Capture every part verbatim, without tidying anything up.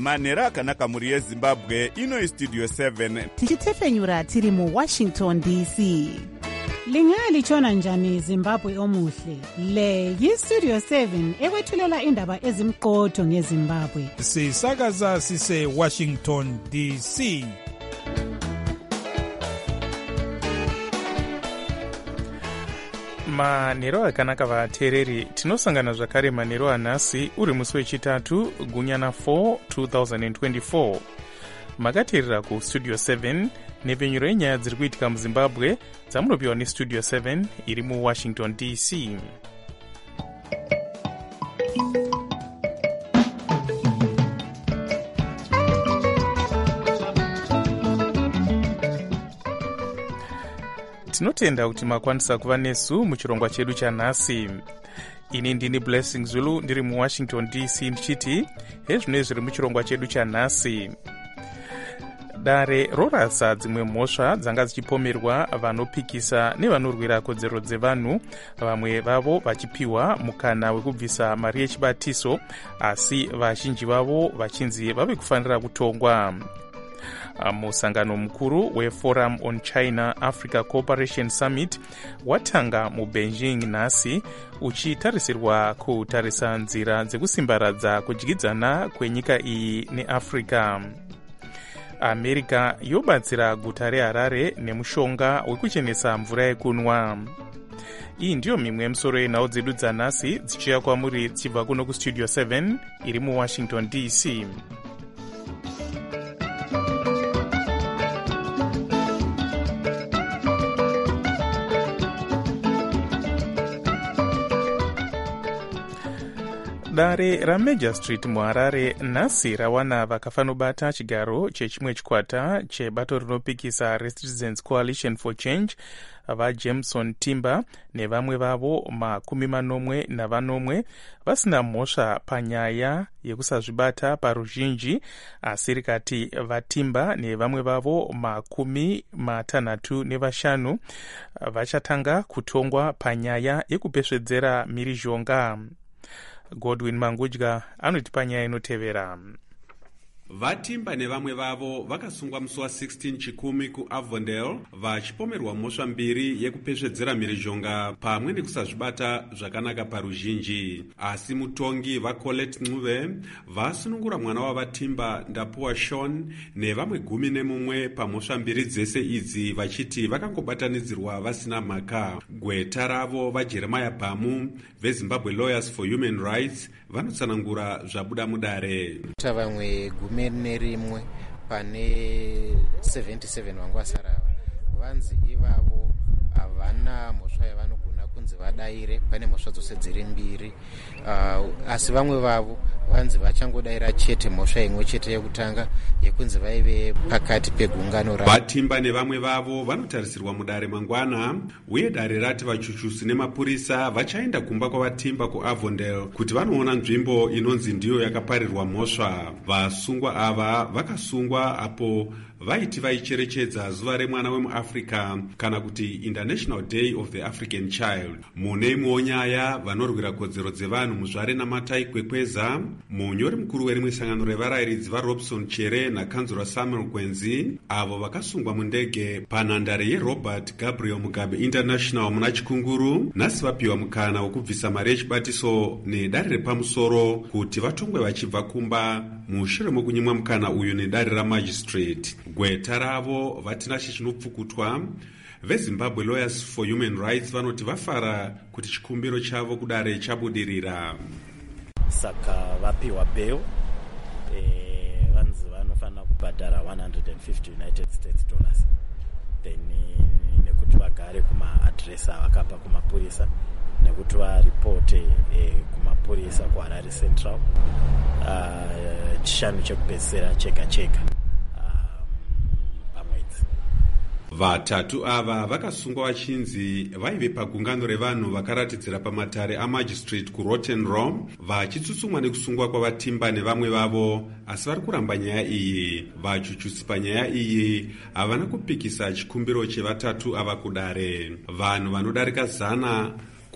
manhero akanaka mhuri yezimbabwe. Ino istudio seven tichitefenyura tiri mu Washington D C. Lingalitshona njani Zimbabwe omuhle? Le yistudio seven ekwethulela indaba ezimqotho ngeZimbabwe. Sisakaza sise Washington D C. manhero akanaka vateereri, tinosangana zvakare manhero anhasi uri musi wechitatu gunyana four twenty twenty-four. Makateerera kustudio seven nepfenyuro yenyaya dziri kuitika muzimbabwe dzamunopiwa nestudio seven iri muwashington D C. tinotenda kuti makwanisa kuva nesu muchirongwa chedu chanhasi. Ini ndini Blessing Zulu ndiri muwashington D C ndichiti hezvinoi zviri muchirongwa chedu chanhasi. Dare rorasa dzimwe mhosva dzanga dzichipomerwa vanopikisa nevanorwira kodzero dzevanhu, vamwe vavo vachipiwa mukana wekubvisa mari yechibatiso, asi vazhinji vavo vachinzi vave kufanira kutongwa. Musangano mukuru weForum on China Africa Cooperation Summit watanga muBeijing nhasi, uchitarisirwa kutarisa nzira dzekusimbaradza kudyidzana kwenyika iyi neAfrica. America yobatsira guta reHarare nemushonga wekuchenesa mvura yekunwa. Iyi ndiyo mimwe yemisoro yenhau dzedu dzanhasi dzichiuya kwamuri dzichibva kuno kustudio seven iri muWashington D C. Dare raMajor Street muHarare nhasi rawana vakafanobata chigaro chechimwe chikwata chebato rinopikisa Citizens Coalition for Change vaJameson Timber nevamwe vavo makumi manomwe navanomwe vasina mhosva panyaya yekusazvibata paruzhinji, asi rikati vaTimber nevamwe vavo makumi matanhatu nevashanu vachatanga kutongwa panyaya yekupesvedzera mhirizhonga. Godwin Mangudya anoti panyaya inotevera. vaTimber nevamwe vavo vakasungwa musi wa16 chikumi kuAvondale vachipomerwa mhosva mbiri yekupesvedzera mhirizhonga pamwe nekusazvibata zvakanaka paruzhinji, asi mutongi vaColette Ncube vasunungura mwana wavaTimber Ndapuwa Sean nevamwe gumi nemumwe pamhosva mbiri dzese idzi, vachiti vakangobatanidzirwa vasina mhaka. Gweta ravo vaJeremiah Bamu veZimbabwe Lawyers for Human Rights vanotsanangura zvabuda mudare. Vamwe gumi nerimwe pane seventy-seven vangu vasara vanzi ivavo havana mhosva yavanogona kunzi vadaire, pane mhosva dzose dziri mbiri, uh, asi vamwe vavo vanzi vachangodaira chete mhosva imwe chete yekutanga yekunzi vaive pakati pegungano ravo. vaTimber nevamwe vavo vanotarisirwa mudare mangwana, uye dare rati vachuchusi nemapurisa vachaenda kumba kwavaTimber kuAvondale kuti vanoona nzvimbo inonzi ndiyo yakaparirwa mhosva. Vasungwa ava vakasungwa apo vaiti vaicherechedza zuva remwana wemuAfrica kana kuti International Day of the African Child. Mune imwewo nyaya, vanorwira kodzero dzevanhu muzvare namatai kwekweza, munyori mukuru werimwe sangano revarayiridzi vaRobson Chere nakanzura Samuel Gwenzi, avo vakasungwa mundege panhandare yeRobert Gabriel Mugabe International muna Chikunguru, nhasi vapiwa mukana wekubvisa mari yechibatiso nedare repamusoro kuti vatongwe vachibva kumba mushure mokunyimwa mukana uyu nedare raMagistrate. Gweta ravo vatinashe chinopfukutwa veZimbabwe Lawyers for Human Rights vanoti vafara kuti chikumbiro chavo kudare chabudirira. Saka vapiwa bail, e, vanzi vanofanira kubhadhara one hundred fifty United States dollars, then nekuti vagare kuma-address avakapa kumapurisa, nekuti varipote e, kumapurisa kuHarare Central uh, chishanu chekupedzisira chega chega. Vatatu ava vakasungwa vachinzi vaive pagungano revanhu vakaratidzira pamatare aMagistrate kuRotten Row vachitsutsumwa nekusungwa kwavaTimber nevamwe vavo, asi vari kuramba nyaya iyi. Vachuchusi panyaya iyi havana kupikisa chikumbiro chevatatu ava kudare. Vanhu vanodarika zana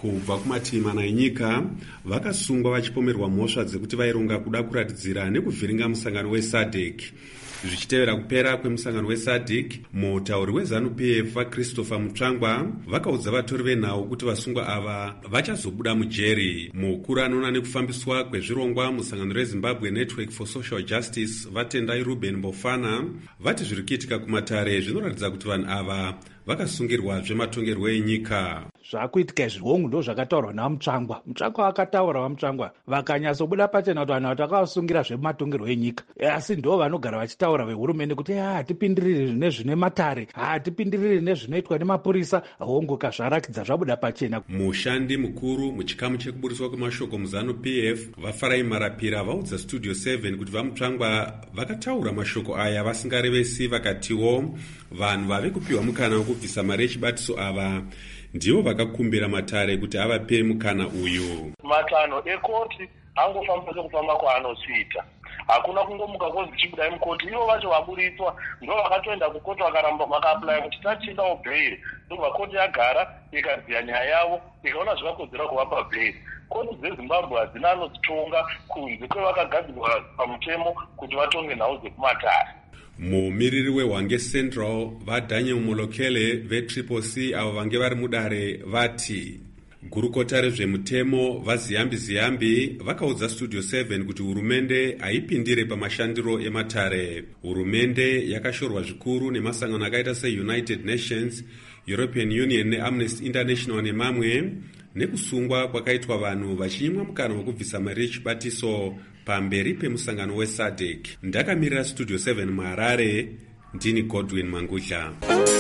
kubva kumativi mana enyika vakasungwa vachipomerwa mhosva dzekuti vaironga kuda kuratidzira nekuvhiringa musangano wesadek. Zvichitevera kupera kwemusangano wesadek, mutauri weZANU P F vaChristopher Mutsvangwa vakaudza vatori venhau kuti vasungwa ava vachazobuda mujeri. Mukuru anoona nekufambiswa kwezvirongwa musangano reZimbabwe Network for Social Justice vatendai Ruben Bofana vati zviri kuitika kumatare zvinoratidza kuti vanhu ava vakasungirwa zvematongerwo enyika. Zvakuitika zvihongu ndo zvakataurwa naMutsvangwa. Mutsvangwa akataura vaMutsvangwa vakanyatsobuda pachena kuti vanhu vakavasungira zvematongerwo enyika, asi ndo vanogara vachitaura vehurumende kuti hatipindiriri nezvine matare, hatipindiriri nezvinoitwa nemapurisa. Hongu kazvarakidza zvabuda pachena. Mushandi mukuru muchikamu chekuburiswa kwemashoko muZANU P F vaFarai Marapira vaudza Studio seven kuti vaMutsvangwa vakataura mashoko aya vasingarevesi, vakatiwo vanhu vave kupiwa mukana wekubvisa mari yechibatiso ava ndivo vakakumbira matare kuti avape mukana uyu. Matano ekoti angofamba sekufamba kwaanochiita, hakuna kungomuka kozi chibudai mukoti. Ivo vacho vaburiswa ndo vakatoenda kukoti vakaramba vakaaplaya kuti tachindawo bheiri, ndobva koti yagara ikaziya nyaya yavo ikaona zvakakodzera kuvapa bheiri. Koti dzeZimbabwe hadzina anodzitonga kunze kwevakagadzirwa pamutemo kuti vatonge nhau dzekumatare. Mumiriri weHwange Central vaDaniel Molokele veTriple C avo vange vari mudare vati gurukota rezvemutemo vaZiyambi Ziyambi vakaudza Studio seven kuti hurumende haipindire pamashandiro ematare. Hurumende yakashorwa zvikuru nemasangano akaita seUnited Nations, European Union neAmnesty International nemamwe nekusungwa kwakaitwa vanhu vachinyimwa mukana wekubvisa mari yechibatiso pamberi pemusangano wesadek. Ndakamirira Studio seven muHarare, ndini Godwin Mangudla.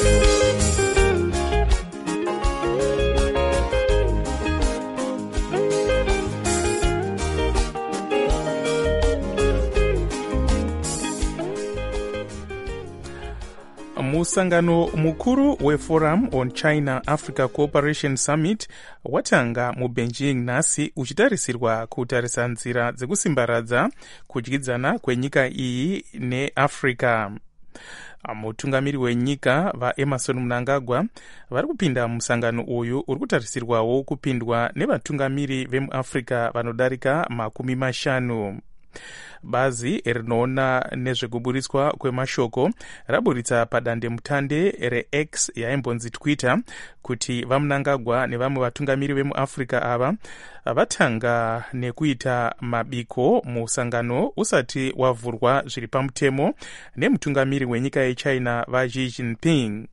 Musangano mukuru weForum on China Africa Cooperation Summit watanga muBeijing nhasi uchitarisirwa kutarisa nzira dzekusimbaradza kudyidzana kwenyika iyi neAfrica. Mutungamiri wenyika vaEmerson Mnangagwa vari kupinda musangano uyu uri kutarisirwawo kupindwa nevatungamiri vemuAfrica vanodarika makumi mashanu. Bazi rinoona nezvekuburiswa kwemashoko raburitsa padande mutande reX yaimbonzi Twitter kuti vaMnangagwa nevamwe vatungamiri vemuAfrica ava vatanga nekuita mabiko musangano usati wavhurwa zviri pamutemo nemutungamiri wenyika yeChina vaXi Jinping.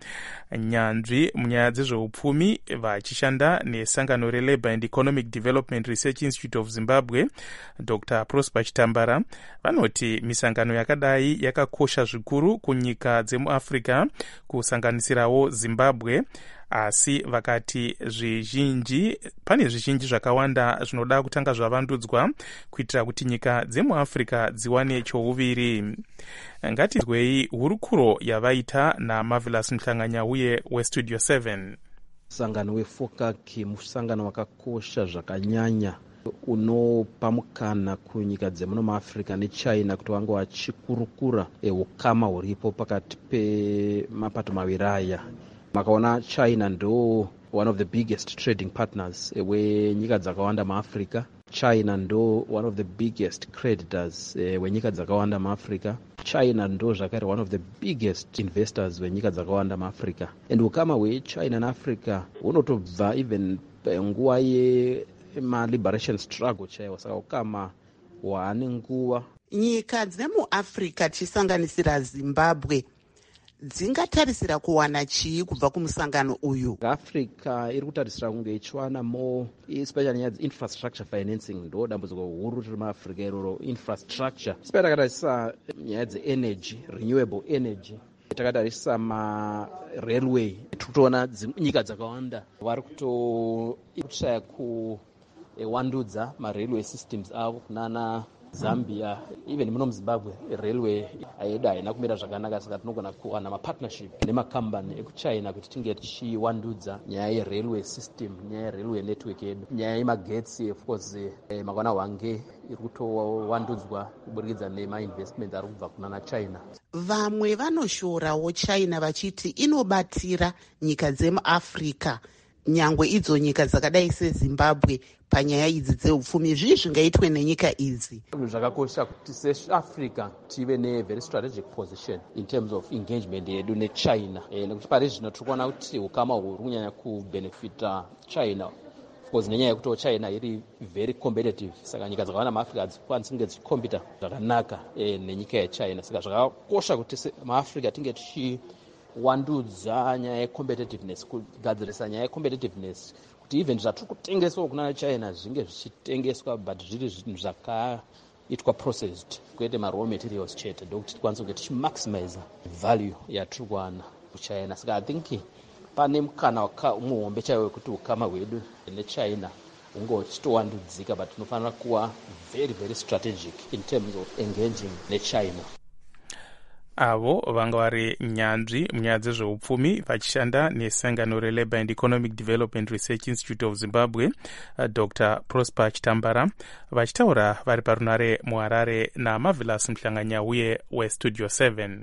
Nyanzvi munyaya dzezveupfumi vachishanda nesangano reLabour and Economic Development Research Institute of Zimbabwe Doctor Prosper Chitambara vanoti misangano yakadai yakakosha zvikuru kunyika dzemuAfrica kusanganisirawo Zimbabwe, asi vakati zvizhinji pane zvizhinji zvakawanda zvinoda kutanga zvavandudzwa kuitira kuti nyika dzemuAfrica dziwane chouviri. Ngatizwei hurukuro yavaita naMarvelous Mhlanganya uye weStudio seven. Musangano weFOCAC musangano wakakosha zvakanyanya unopa mukana kunyika dzemuno muAfrica neChina kuti vange vachikurukura ukama huripo pakati pemapato maviri aya. Makaona China ndo one of the biggest trading partners wenyika dzakawanda muAfrica. China ndo one of the biggest creditors wenyika dzakawanda muAfrica. China ndo zvakare one of the biggest investors wenyika dzakawanda muAfrica. And ukama hweChina naAfrica hunotobva even nguva yema-liberation struggle chaiwo, saka ukama hwaane nguva. Nyika dzemuAfrica tichisanganisira Zimbabwe dzingatarisira kuwana chii kubva kumusangano uyu? Africa iri kutarisira kunge ichiwana more, especially nyaya dze-infrastructure financing ndo dambudziko huru riri muAfrica iroro, infrastructure. Especially takatarisa nyaya dze-energy, renewable energy. Takatarisa ma-railway. Tikutoona nyika dzakawanda vari kutoshaya kuwandudza ma-railway systems avo kunana Zambia, even muno muZimbabwe railway yedu haina kumira zvakanaka, saka tinogona kuwana mapartnership nemakambani ekuChina kuti tinge tichiwandudza nyaya yerailway system, nyaya yerailway network yedu. Nyaya yemagetsi of course eh, makaona Hwange iri kutowandudzwa kuburikidza nemainvestment ari kubva kunana China. Vamwe vanoshorawo China vachiti inobatira nyika dzemuAfrica nyangwe idzo nyika dzakadai sezimbabwe panyaya idzi dzeupfumi? zvii zvingaitwe nenyika idzi? Zvakakosha kuti seafrica tive ne-very strategic position in terms of engagement yedu nechina, e, nekuti pari zvino tiri kuona kuti ukama huri kunyanya kubenefita china, of course nenyaya yekuti china iri very competitive, saka nyika dzakawanda maafrica hadzikwanisi kunge dzichikompita zvakanaka e, nenyika yechina. Saka zvakakosha kuti maafrica tinge tichi wandudza nyaya yecompetitiveness, kugadzirisa nyaya yecompetitiveness, kuti even zvatiri kutengeswa kuna china zvinge zvichitengeswa but zviri zvinhu zvakaitwa processed, kwete maraw materials chete, ndokuti tikwanise kunge tichimaximize value yatiri kuwana kuchina. Saka I think pane mukana muhombe chaiwo wekuti ukama hwedu nechina hunge huchitowandudzika, but tinofanira kuva very very strategic in terms of engaging nechina. avo vanga vari nyanzvi munyaya dzezveupfumi vachishanda nesangano relabour and economic development research institute of zimbabwe, Dr Prosper Chitambara, vachitaura vari parunare muharare naMarvelous Mhlanganyauye westudio seven.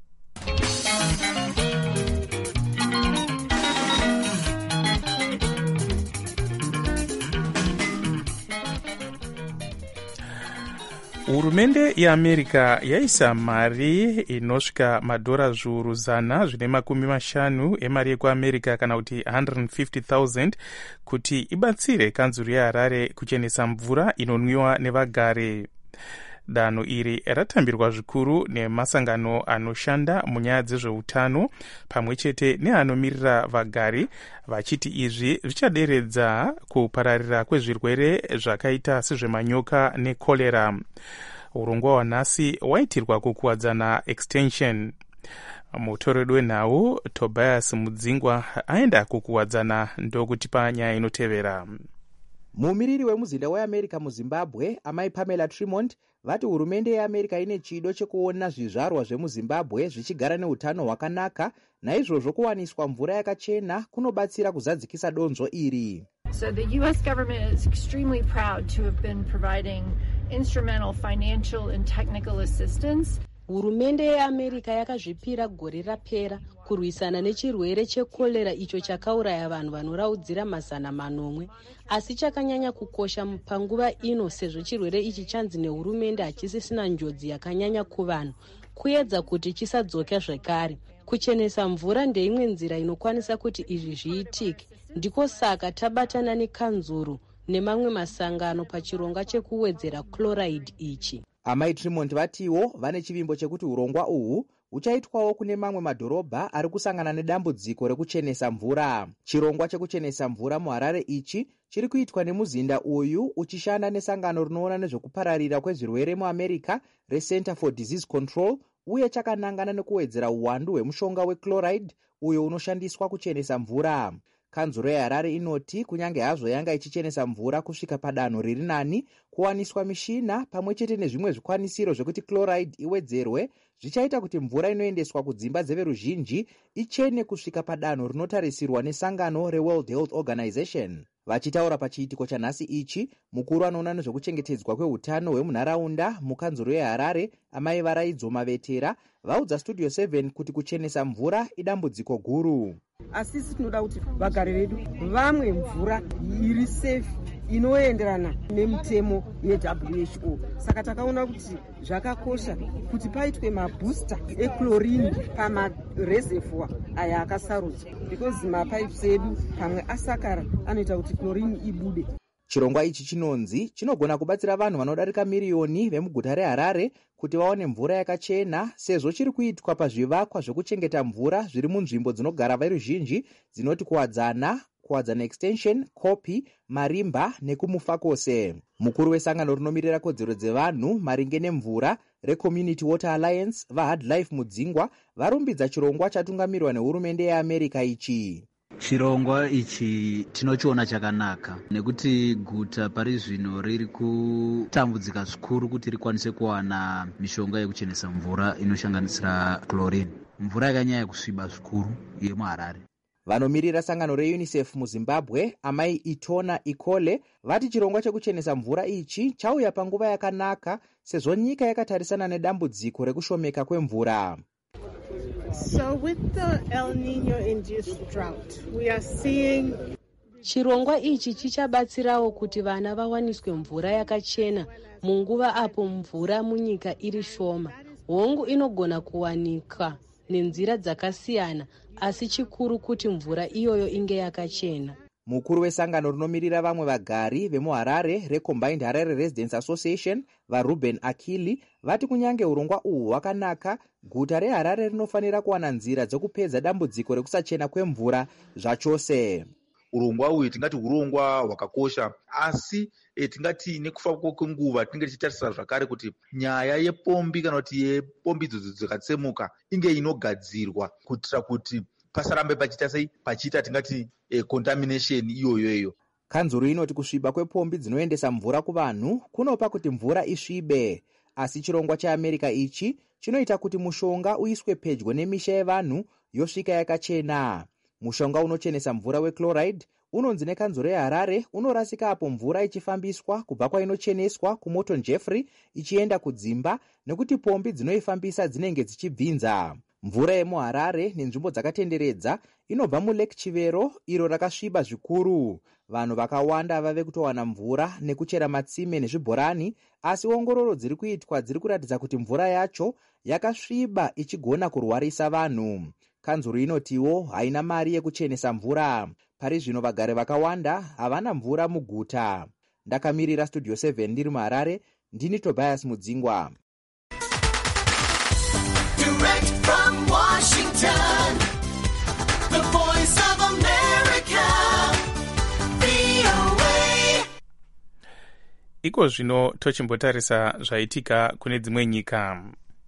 Hurumende yeAmerica yaisa mari inosvika madhora zviuru zana zvine makumi mashanu emari yekuamerica kana kuti one hundred fifty thousand kuti ibatsire kanzuru yeHarare kuchenesa mvura inonwiwa nevagare. Danho iri ratambirwa zvikuru nemasangano anoshanda munyaya dzezveutano pamwe chete neanomirira vagari, vachiti izvi zvichaderedza kupararira kwezvirwere zvakaita sezvemanyoka nekorera. Urongwa hwanhasi waitirwa kukuwadzana extension. Mutoredo wenhau Tobias Mudzingwa aenda kukuwadzana ndokutipa nyaya inotevera. Mumiriri wemuzinda weAmerica muZimbabwe, amai Pamela Tremont, vati hurumende yeAmerica ine chido chekuona zvizvarwa zvemuZimbabwe zvichigara neutano hwakanaka, naizvozvo kuwaniswa mvura yakachena kunobatsira kuzadzikisa donzvo iri. So the U S government is extremely proud to have been providing instrumental financial and technical assistance. Hurumende yeAmerica yakazvipira gore rapera kurwisana nechirwere chekorera icho chakauraya vanhu vanoraudzira mazana manomwe, asi chakanyanya kukosha panguva ino sezvo chirwere ichi chanzi nehurumende hachisisina njodzi yakanyanya kuvanhu, kuedza kuti chisadzoka zvekare. Kuchenesa mvura ndeimwe nzira inokwanisa kuti izvi zviitike, ndiko saka tabatana nekanzuru nemamwe masangano pachirongwa chekuwedzera chloride ichi. Amai Tremont vatiwo vane chivimbo chekuti urongwa uhu uchaitwawo kune mamwe madhorobha ari kusangana nedambudziko rekuchenesa mvura. Chirongwa chekuchenesa mvura muHarare ichi chiri kuitwa nemuzinda uyu uchishanda nesangano rinoona nezvekupararira kwezvirwere muAmerica reCenter for Disease Control, uye chakanangana nekuwedzera uwandu hwemushonga wechloride uyo unoshandiswa kuchenesa mvura. Kanzuro yeHarare inoti kunyange hazvo yanga ichichenesa mvura kusvika padanho riri nani, kuwaniswa mishina pamwe chete nezvimwe zvikwanisiro zvekuti chloride iwedzerwe zvichaita kuti mvura inoendeswa kudzimba dzeveruzhinji ichene kusvika padanho rinotarisirwa nesangano reWorld Health Organization. Vachitaura pachiitiko chanhasi ichi, mukuru anoona nezvekuchengetedzwa kweutano hwemunharaunda mukanzuro yeHarare, amai Varaidzo Mavetera, vaudza Studio seven kuti kuchenesa mvura idambudziko guru. Asisi tinoda kuti vagari vedu vamwe mvura iri safe inoenderana nemutemo yeW H O. Saka takaona kuti zvakakosha kuti paitwe mabooster echlorine pamareservoir aya akasarudzwa, because mapipes edu pamwe asakara anoita kuti chlorine ibude. Chirongwa ichi chinonzi chinogona kubatsira vanhu vanodarika miriyoni vemuguta reHarare kuti vaone mvura yakachena, sezvo chiri kuitwa pazvivakwa zvekuchengeta mvura zviri munzvimbo dzinogara veruzhinji dzinoti kuwadzana, kuwadzana extension, Kopi, Marimba nekumufakose. Mukuru wesangano rinomirira kodzero dzevanhu maringe nemvura reCommunity Water Alliance, vaHardlife Mudzingwa, varumbidza chirongwa chatungamirwa nehurumende yeAmerica ichi. Chirongwa ichi tinochiona chakanaka nekuti guta pari zvino riri kutambudzika zvikuru kuti rikwanise kuwana mishonga yekuchenesa mvura inoshanganisira chlorine, mvura yakanyanya kusviba zvikuru yemuHarare. Vanomirira sangano reUNICEF muZimbabwe, amai Itona Ikole, vati chirongwa chekuchenesa mvura ichi chauya panguva yakanaka sezvo nyika yakatarisana nedambudziko rekushomeka kwemvura. So with the El Nino induced drought, we are seeing chirongwa ichi chichabatsirawo kuti vana vawaniswe mvura yakachena munguva apo mvura munyika iri shoma. Hongu inogona kuwanika nenzira dzakasiyana, asi chikuru kuti mvura iyoyo inge yakachena. Mukuru wesangano rinomirira vamwe vagari vemuharare recombined Harare Residents Association vaRuben Akili vati kunyange urongwa uhu hwakanaka, guta reHarare rinofanira kuwana nzira dzokupedza dambudziko rekusachena kwemvura zvachose. Urongwa uhu tingati urongwa hwakakosha, asi e, tingati nekufamba kwenguva tinenge tichitarisa zvakare kuti nyaya yepombi kana kuti yepombi idzodzo dzakatsemuka inge inogadzirwa kuitira kuti pasarambe pachiita sei pachiita tingati e, contamination iyoyoyo. Kanzuru inoti kusviba kwepombi dzinoendesa mvura kuvanhu kunopa kuti mvura isvibe, asi chirongwa cheAmerica ichi chinoita kuti mushonga uiswe pedyo nemisha yevanhu yosvika yakachena. Mushonga unochenesa mvura wechloride unonzi nekanzuru yeHarare unorasika apo mvura ichifambiswa kubva kwainocheneswa kuMorton Jeffrey ichienda kudzimba nekuti pombi dzinoifambisa dzinenge dzichibvinza. Mvura yemuHarare nenzvimbo dzakatenderedza inobva muLake Chivero iro rakasviba zvikuru. Vanhu vakawanda vave kutowana mvura nekuchera matsime nezvibhorani, asi ongororo dziri kuitwa dziri kuratidza kuti mvura yacho yakasviba ichigona kurwarisa vanhu. Kanzuru inotiwo haina mari yekuchenesa mvura. Pari zvino vagari vakawanda havana mvura muguta. Ndakamirira Studio seven ndiri muHarare, ndini Tobias Mudzingwa. Direct from Washington, the voice of America, V O A. Iko zvino tochimbotarisa zvaitika kune dzimwe nyika.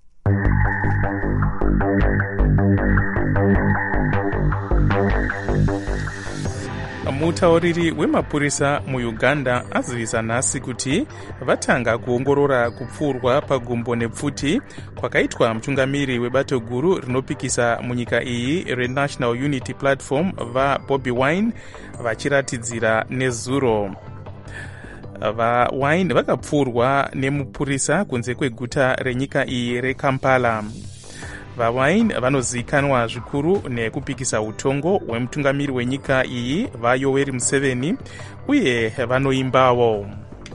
Mutauriri wemapurisa muUganda azivisa nhasi kuti vatanga kuongorora kupfurwa pagumbo nepfuti kwakaitwa mutungamiri webato guru rinopikisa munyika iyi reNational Unity Platform vaBobi Wine vachiratidzira nezuro. VaWine vakapfurwa nemupurisa kunze kweguta renyika iyi reKampala. VaWine vanozivikanwa zvikuru nekupikisa utongo hwemutungamiri wenyika iyi vaYoweri Museveni uye vanoimbawo.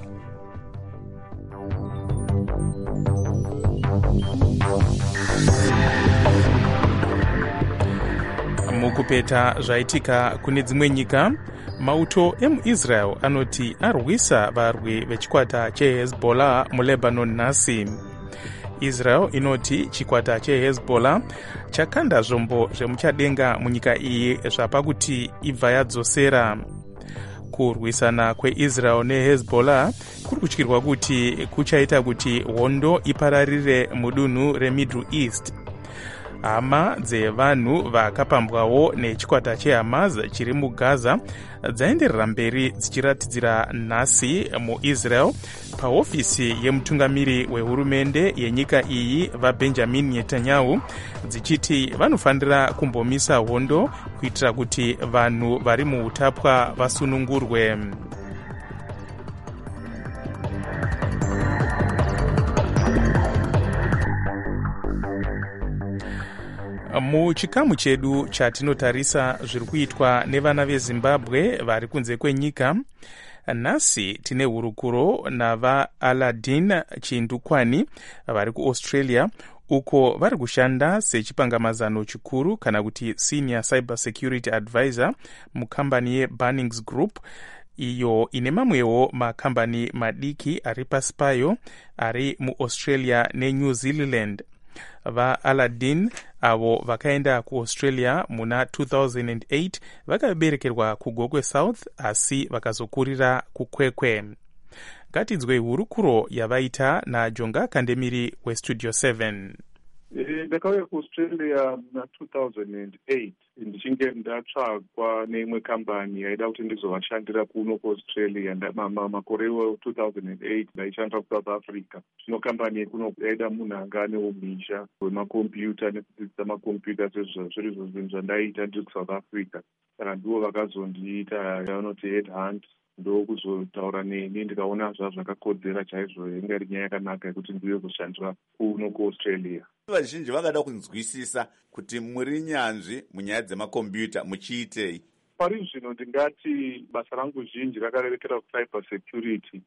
Mukupeta zvaitika kune dzimwe nyika, mauto emuIsrael anoti arwisa varwi vechikwata cheHezbollah muLebanon nhasi. Israel inoti chikwata cheHezbollah chakanda zvombo zvemuchadenga munyika iyi zvapa kuti ibva yadzosera. Kurwisana kweIsrael neHezbollah kuri kutyirwa kuti kuchaita kuti hondo ipararire mudunhu reMiddle East. Hama dzevanhu vakapambwawo nechikwata cheHamas chiri muGaza dzaenderera mberi dzichiratidzira nhasi muIsrael pahofisi yemutungamiri wehurumende yenyika iyi vaBenjamin Netanyahu dzichiti vanofanira kumbomisa hondo kuitira kuti vanhu vari muutapwa vasunungurwe. Muchikamu chedu chatinotarisa zviri kuitwa nevana veZimbabwe vari kunze kwenyika, nhasi tine hurukuro navaAladin Chindukwani vari kuAustralia uko vari kushanda sechipangamazano chikuru kana kuti senior cyber security advisor mukambani yeBunnings Group iyo ine mamwewo makambani madiki ari pasi payo ari muAustralia neNew Zealand. VaAladin avo vakaenda kuAustralia muna two thousand eight vakaberekerwa kuGokwe South asi vakazokurira kuKwekwe. Ngatinzwe hurukuro yavaita naJonga Kandemiri weStudio seven. Ndakauya kuAustralia muna two thousand eight ndichinge ndatsvagwa neimwe kambani yaida kuti ndizovashandira kuno kuAustralia. Makore iwo two thousand eight ndaishandira kuSouth Africa. Zvino kambani yekuno yaida munhu anga neumhizha wemakombiyuta nekudzidzisa makombiyuta sezvo zviri zvo zvinhu zvandaita ndiri kuSouth Africa. Saka ndivo vakazondiita vanoti head hunt ndokuzotaura neni ndikaona zvazvo zvakakodzera chaizvo inga iri nyaya yakanaka yekuti ndive kushandira kuno kuAustralia. Vazhinji vangada kunzwisisa kuti muri nyanzvi munyaya dzemakombiyuta muchiitei. pari zvino ndingati basa rangu zhinji rakarerekera kucyber security,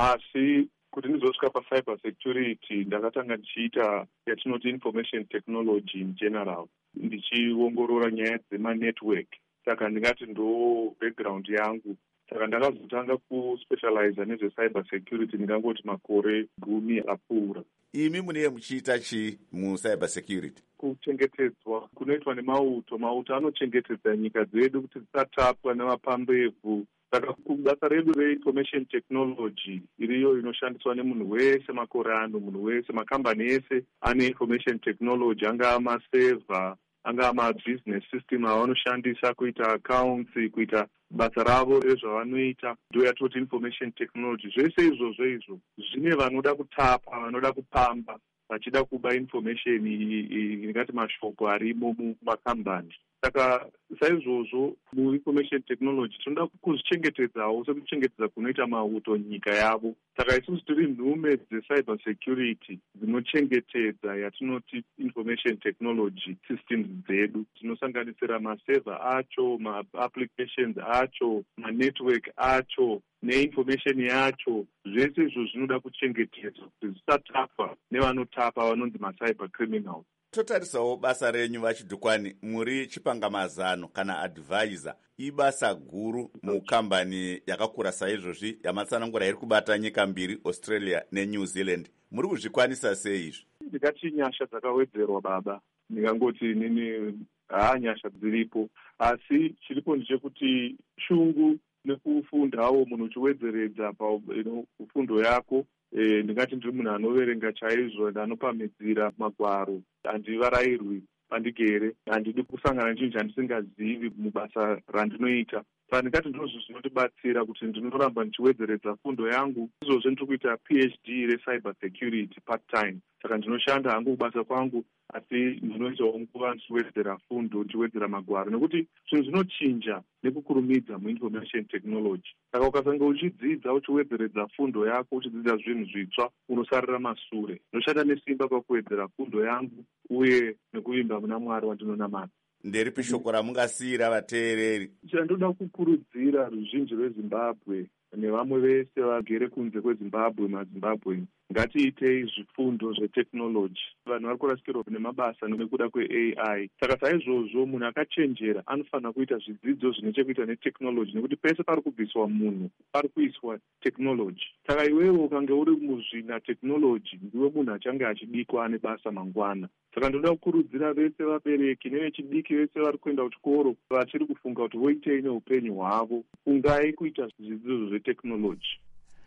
asi kuti ndizosvika pacyber security ndakatanga ndichiita yatinoti information technology in general, ndichiongorora nyaya dzemanetwork. Saka ndingati ndo background yangu. Saka ndakazotanga kuspecialize nezvecyber security ndingangoti makore gumi apfuura. Imi munee muchiita chi mucyber security? Kuchengetedzwa kunoitwa nemauto. Mauto anochengetedza nyika dzedu kuti dzisatapwa nemapambevhu. Saka kubasa redu reinformation technology iriyo inoshandiswa nemunhu wese makore ano, munhu wese, makambani ese ane information technology, angaa masevha, angaa mabusiness system avanoshandisa kuita accounts, kuita basa ravo rezvavanoita, ndo yatoti information technology. Zvese izvozvo izvo zvine vanoda kutapa, vanoda kupamba, vachida kuba information ingati mashoko arimo mumakambani. Saka saizvozvo muinformation technology tinoda kuzvichengetedzawo sekuchengetedza kunoita mauto nyika yavo. Saka isusu tiri nhume dzecyber security dzinochengetedza yatinoti information technology systems dzedu, dzinosanganisira masevha acho, maapplications acho, manetwork acho neinformation yacho. Zvese izvo zvinoda kuchengetedzwa kuti zvisatapwa nevanotapa vanonzi macyber criminals. Totarisawo basa renyu vachidhukwani, muri chipangamazano kana advisor. Ibasa guru mukambani yakakura saizvozvi yamatsanangura iri kubata nyika mbiri, Australia neNew Zealand. Muri kuzvikwanisa sei izvi? Ndikati nyasha dzakawedzerwa baba, ndingangoti nini haa nyasha dziripo, asi chiripo ndechekuti shungu nekufundawo munhu uchiwedzeredza pafundo yako. E, ndingati ndiri munhu anoverenga chaizvo, ndanopamhidzira magwaro, handivarayirwi pandigere, handidi kusangana nechinhu chandisingazivi mubasa randinoita. Saka ndingati ndizvo zvinotibatsira kuti ndinoramba ndichiwedzeredza fundo yangu. Izvozvo ndiri kuita PhD recyber security part time. Saka ndinoshanda hangu kubasa kwangu, asi ndinoitawo nguva ndichiwedzera fundo, ndichiwedzera magwaro, nekuti zvinhu zvinochinja nekukurumidza muinformation technology. Saka ukasanga uchidzidza uchiwedzeredza fundo yako, uchidzidza zvinhu zvitsva, unosarira mashure. Ndinoshanda nesimba pakuwedzera fundo yangu uye nekuvimba muna Mwari wandinonamata. Nderipi shoko ramungasiyira vateereri? Chandoda kukurudzira ruzhinji rweZimbabwe nevamwe vese vagere kunze kweZimbabwe, maZimbabwe, ngatiitei zvifundo zveteknoloji. Vanhu vari kurasikirwa nemabasa nekuda kwe-A I. Saka saizvozvo munhu akachenjera anofanira kuita zvidzidzo zvine chekuita neteknoloji, nekuti pese pari kubviswa munhu pari kuiswa teknoloji. Saka iwewe ukange uri muzvina teknoloji, ndiwe munhu achange achidikwa ane basa mangwana. Saka ndoda kukurudzira vese vabereki nevechidiki vese vari kuenda kuchikoro vachiri kufunga kuti voitei neupenyu hwavo, fungai kuita zvidzidzo zveteknoloji.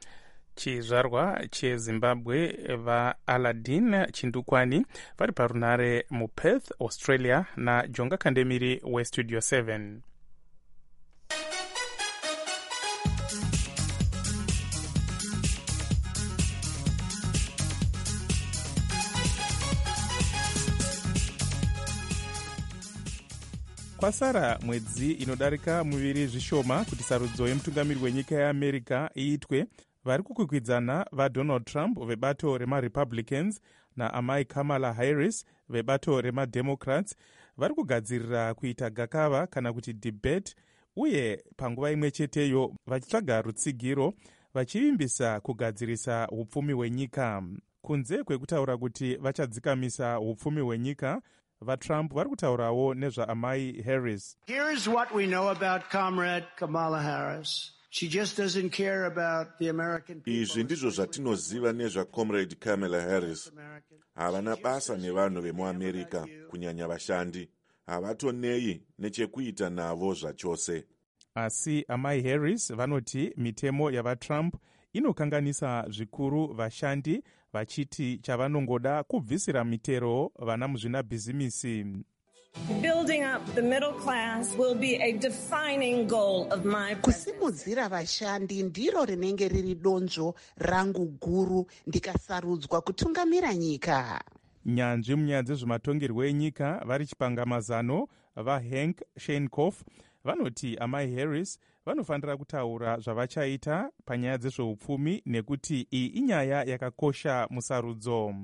Chizvarwa cheZimbabwe vaAladdin Chindukwani vari parunare muPerth, Australia, naJonga Kandemiri weStudio seven. Kwasara mwedzi inodarika muviri zvishoma kuti sarudzo yemutungamiri wenyika yeAmerica iitwe, vari kukwikwidzana vaDonald Trump vebato remaRepublicans naamai Kamala Harris vebato remademocrats vari kugadzirira kuita gakava kana kuti debate, uye panguva imwe cheteyo vachitsvaga rutsigiro vachivimbisa kugadzirisa upfumi hwenyika. Kunze kwekutaura kuti vachadzikamisa upfumi hwenyika, vaTrump vari kutaurawo nezvaamai Harris. Here's what we know about Comrade Kamala Harris. She just doesn't care about the American people. Izvi ndizvo zvatinoziva nezvaComrade Kamala Harris. Havana basa nevanhu vemuAmerica, kunyanya vashandi. Havatonei nechekuita navo zvachose. Asi amai Harris vanoti mitemo yavaTrump inokanganisa zvikuru vashandi, vachiti chavanongoda kubvisira mitero vana muzvinabhizimisi. Building up the middle class will be a defining goal of my kusimudzira vashandi ndiro rinenge riri donzvo rangu guru ndikasarudzwa kutungamira nyika. Nyanzvi munyaya dzezvematongerwo enyika vari chipangamazano vaHank Sheinkoff vanoti amai Harris vanofanira kutaura zvavachaita panyaya dzezveupfumi, nekuti iyi inyaya yakakosha musarudzo.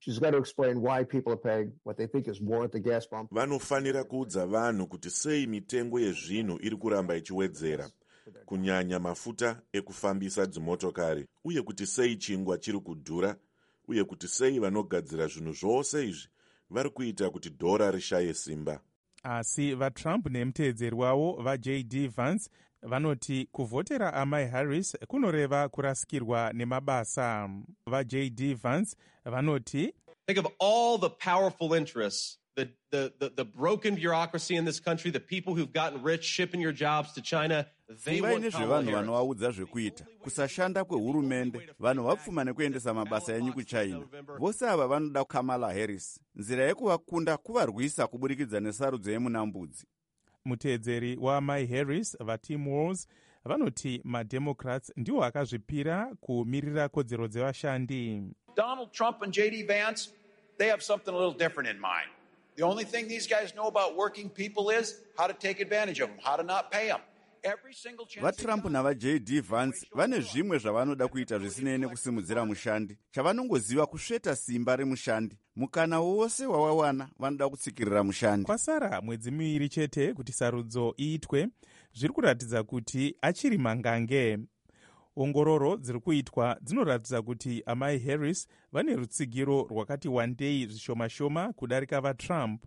She's got to explain why people are paying what they think is more at the gas pump. Vanofanira kuudza vanhu kuti sei mitengo yezvinhu iri kuramba ichiwedzera, kunyanya mafuta ekufambisa dzimotokari, uye kuti sei chingwa chiri kudhura, uye kuti sei vanogadzira zvinhu zvose izvi vari kuita kuti dhora rishaye simba. Asi vaTrump nemuteedzeri wavo vaJ D Vance vanoti kuvhotera amai Harris kunoreva kurasikirwa nemabasa. VaJ D Vance vanoti, think of all the powerful interests, the, the, the, the broken bureaucracy in this country, the people who've gotten rich shipping your jobs to China. They want Kamala Harris. Vanovaudza zvekuita kusashanda kwehurumende, vanhu vapfuma nekuendesa mabasa enyu kuchina. Vose ava vanoda Kamala Harris, nzira yekuvakunda kuvarwisa kuburikidza nesarudzo yemunambudzi. Muteedzeri waamai Harris vaTim Walz vanoti mademocrats ndiwo akazvipira kumirira kodzero dzevashandi. Donald Trump and J D Vance, they have something a little different in mind. The only thing these guys know about working people is how to take advantage of them, how to not pay them. Every single chance. VaTrump navaJ D Vance vane zvimwe zvavanoda kuita zvisinei nekusimudzira mushandi. Chavanongoziva kusveta simba remushandi. Mukana wose wawawana vanoda kutsikirira mushandi. Kwasara mwedzi miviri chete kuti sarudzo iitwe, zviri kuratidza kuti achiri mangange. Ongororo dziri kuitwa dzinoratidza kuti amai Harris vane rutsigiro rwakati wandei zvishoma-shoma kudarika vaTrump.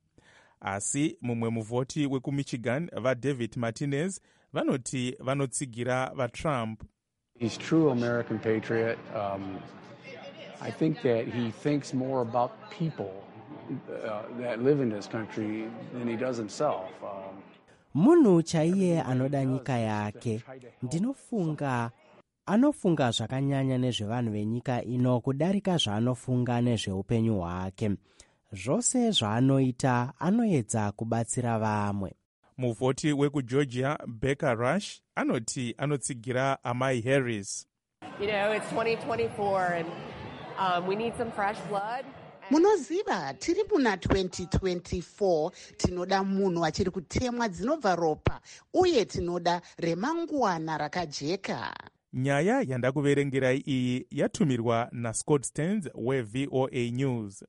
Asi mumwe muvhoti wekumichigan vaDavid Martinez vanoti vanotsigira vaTrump. He's true American patriot. Um, I think that he thinks more about people uh, that live in this country than he does himself. Um, Munhu chaiye anoda nyika yake. Ndinofunga anofunga zvakanyanya nezvevanhu venyika ino kudarika zvaanofunga nezveupenyu hwake. Zvose zvaanoita anoedza kubatsira vamwe. Muvhoti wekuGeorgia Becca Rush anoti anotsigira amai Harris. You know, it's twenty twenty-four and um, we need some fresh blood. Munoziva tiri muna twenty twenty-four, tinoda munhu achiri kutemwa dzinobva ropa uye tinoda remangwana rakajeka. Nyaya yandakuverengerai iyi yatumirwa naScott Stearns weV O A News.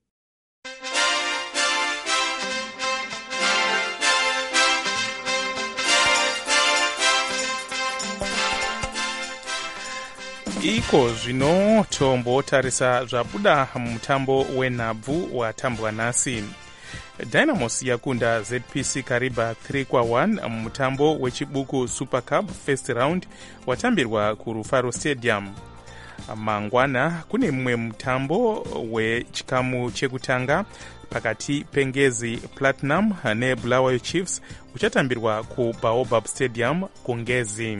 Iko zvino tombotarisa zvabuda mutambo wenhabvu watambwa nhasi. Dynamos yakunda Z P C Kariba three kwa one mutambo wechibuku Super Cup first round watambirwa kuRufaro Stadium. Mangwana kune mumwe mutambo wechikamu chekutanga pakati pengezi Platinum neBulawayo Chiefs uchatambirwa kuBaobab Stadium kungezi.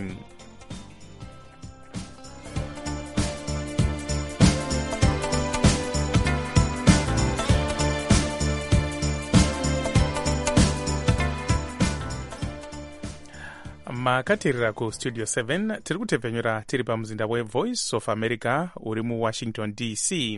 Makatirira ku Studio seven tiri kutepfenyura tiri pamuzinda weVoice of America uri muWashington D C.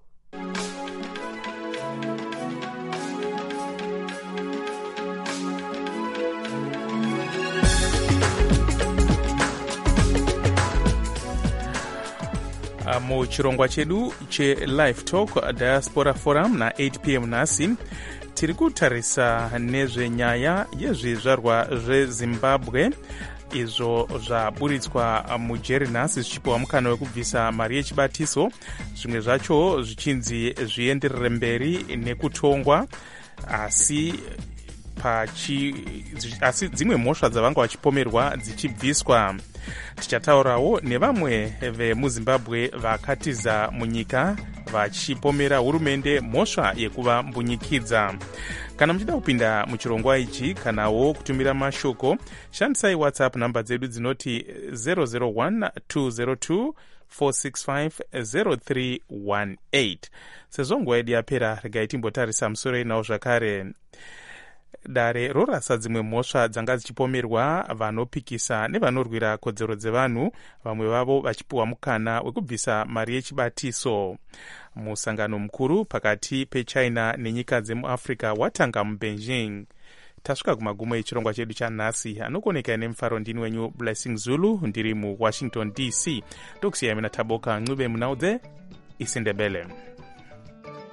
Muchirongwa chedu cheLive Talk Diaspora Forum na eight p m nhasi tiri kutarisa nezvenyaya yezvizvarwa zveZimbabwe izvo zvaburitswa mujeri nhasi zvichipiwa mukana wekubvisa mari yechibatiso, zvimwe zvacho zvichinzi zvienderere mberi nekutongwa, asi pachi asi dzimwe mhosva dzavanga vachipomerwa dzichibviswa. Tichataurawo nevamwe vemuZimbabwe vakatiza munyika vachipomera hurumende mhosva yekuva mbunyikidza. Kana muchida kupinda muchirongwa ichi kanawo kutumira mashoko, shandisai WhatsApp namba dzedu dzinoti zero zero one two zero two four six five zero three one eight. Sezvo nguva yedu yapera, regai timbotarisa musoro inawo zvakare. Dare rorasa dzimwe mhosva dzanga dzichipomerwa vanopikisa nevanorwira kodzero dzevanhu, vamwe vavo vachipiwa mukana wekubvisa mari yechibatiso. Musangano mukuru pakati peChina nenyika dzemuAfrica watanga muBeijing. Tasvika kumagumo echirongwa chedu chanhasi. Anokoneka nemufaro ndini wenyu Blessing Zulu, ndiri muWashington D C. Tokusiyai mina Taboka Ncube Munaudze, IsiNdebele.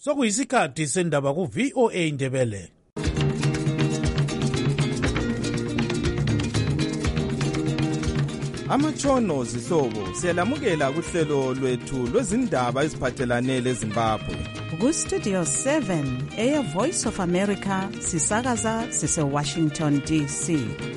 sokuyisikhathi sendaba ku-V O A Ndebele. Amatshono zihlobo siyalamukela kuhlelo lwethu lwezindaba eziphathelane leZimbabwe. Ku-Studio seven eya Voice of America sisakaza sise-Washington D C.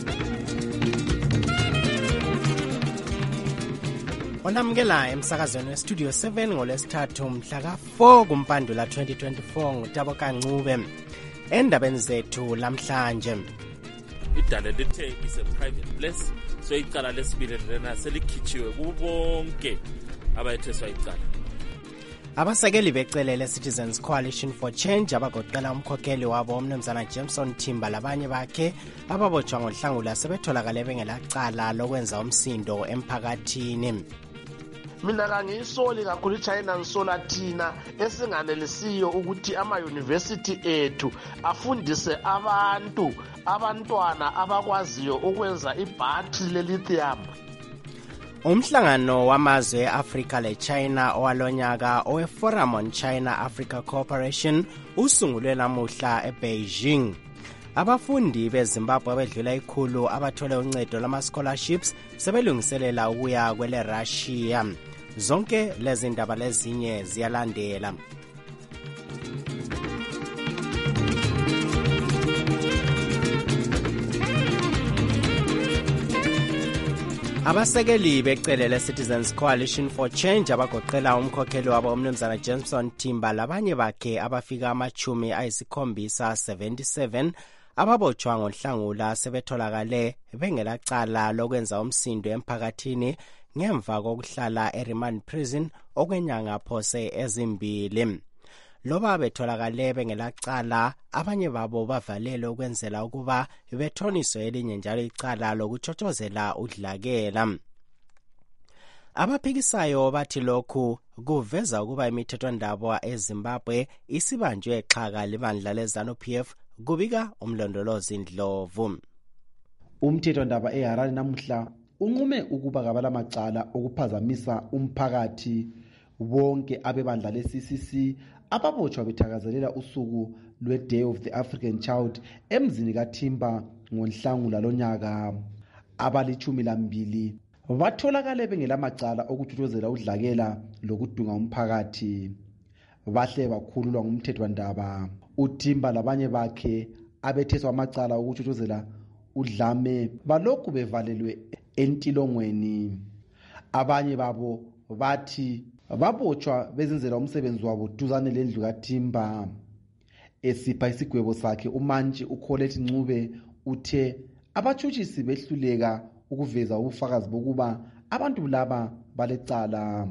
onamukela emsakazweni westudio seven ngolwesithathu mhla ka-four kumpandula twenty twenty-four ngutabo kancube. Endabeni zethu lamhlanje, idale lithe is a private place, so icala lesibili lena selikhitshiwe kubonke abayetheswa icala. abasekeli becele le-Citizens Coalition for Change abagoqela umkhokheli wabo umnumzana Jameson Timba labanye bakhe ababotshwa ngohlangula sebetholakale bengelacala lokwenza umsindo emphakathini. Mina kangiyisoli kakhulu iChina, ngisola thina esinganelisiyo ukuthi ama-university ethu afundise abantu abantwana abakwaziyo ukwenza ibhathi le-lithium. Umhlangano wamazwe e-Afrika le-China owalonyaka owe-Forum on China-Africa Cooperation usungulwe namuhla eBeijing. Abafundi beZimbabwe abedlula ikhulu abathole uncedo lama-scholarships sebelungiselela ukuya kwele-Russia. Zonke lezi ndaba lezinye ziyalandela. Abasekeli becele le-Citizens Coalition for Change abagoqela umkhokheli wabo umnumzana Jameson Timba labanye bakhe abafika amachumi ayisikhombisa seventy-seven ababotshwa ngohlangula sebetholakale bengelacala lokwenza umsindo emphakathini ngemva kokuhlala eRemand Prison okwenyanga phose ezimbili. Loba betholakale bengelacala, abanye babo bavalele ukwenzela ukuba bethoniswe elinye njalo icala lokutshotshozela udlakela. Abaphikisayo bathi lokhu kuveza ukuba imithethwandaba eZimbabwe isibanjwe exhaka libandla leZANU P F, kubika umlondolozi Ndlovu. Umthethwandaba eHarare namuhla unqume ukuba kabalamacala okuphazamisa umphakathi bonke abebandla le-C C C ababotshwa bethakazelela usuku lwe-Day of the African Child emzini kaThimba ngoNhlangula lonyaka. Abalichumi lambili batholakale bengelamacala okuthuthuzela udlakela lokudunga umphakathi. Bahle bakhululwa ngumthethwandaba. uThimba labanye bakhe abetheswa amacala okuthuthuzela udlame balokhu bevalelwe entilongweni. Abanye babo bathi babotshwa bezenzela umsebenzi wabo duzane lendlu kaThimba. Esipha isigwebo sakhe umantshi uColette Ncube uthe abatshutshisi behluleka ukuveza ubufakazi bokuba abantu laba balecala.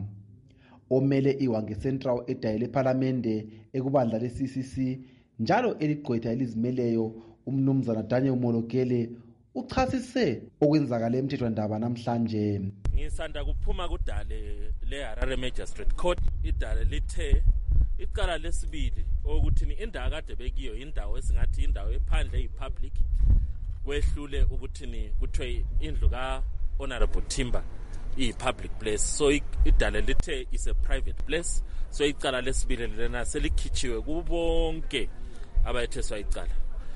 Omele iwange Central edayile eParliamente ekubandla le-C C C njalo eligqwetha elizimeleyo umnumzana Daniel Molokele uchasise okwenzakala emthethwandaba namhlanje. Ngisanda kuphuma kudale leHarare Magistrate Court, idale lithe icala lesibili ukuthi indawo kade bekiyo indawo esingathi indawo ephandle eyipublic kwehlule ukuthi kuthiwe indlu ka Honorable Timba iyi-public place, so idale lithe is a private place, so icala lesibili lena selikhitshiwe kubonke abayetheswa icala.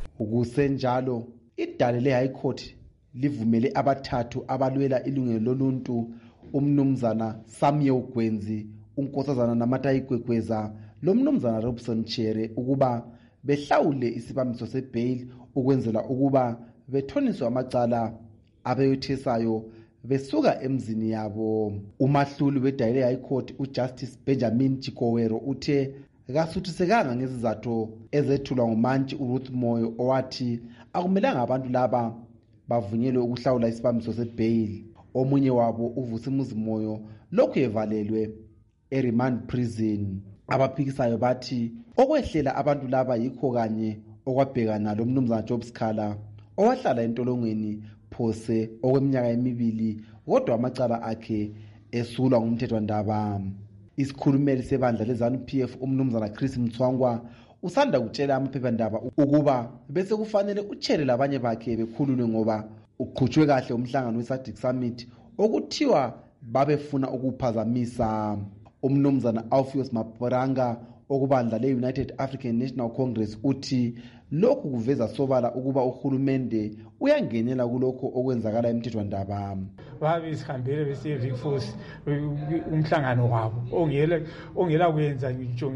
Ukusenjalo idale le-High Court livumele abathathu abalwela ilungelo loluntu umnumzana Samuel Gwenzi, unkosazana Namatayi Kwekweza lomnumzana Robson Chere ukuba behlawule isibambiso sebail ukwenzela ukuba bethoniswe amacala abeyothesayo besuka emzini yabo. Umahluli wedayile High Court uJustice Benjamin Chikowero uthe kasuthisekanga ngezizathu ezethulwa ngumantshi uRuth Moyo owathi akumelanga abantu laba bavunyelwe ukuhlawula isibambiso sebail. Omunye wabo uVusimuzi Moyo lokhu evalelwe eRemand Prison. Abaphikisayo bathi okwehlela abantu laba yikho kanye okwabhekana lo mnumzana Job Scala owahlala entolongweni phose okweminyaka emibili kodwa amacala akhe esulwa ngumthethwandaba. Isikhulumeli sebandla leZANU P F umnumzana Chris Mthwangwa usanda kutshela amaphephandaba ukuba bese kufanele uChere labanye bakhe bekhululwe ngoba uqhutshwe kahle umhlangano weSADC Summit okuthiwa babefuna ukuphazamisa. Umnumzana Alpheus Maporanga okubandla le-United African National Congress uthi lokhu kuveza sobala ukuba uhulumende uyangenela kulokho okwenzakala emthethwandaba. Babe sihambele besiye Vikforce umhlangano wabo ongela ongela kwenza ngitsho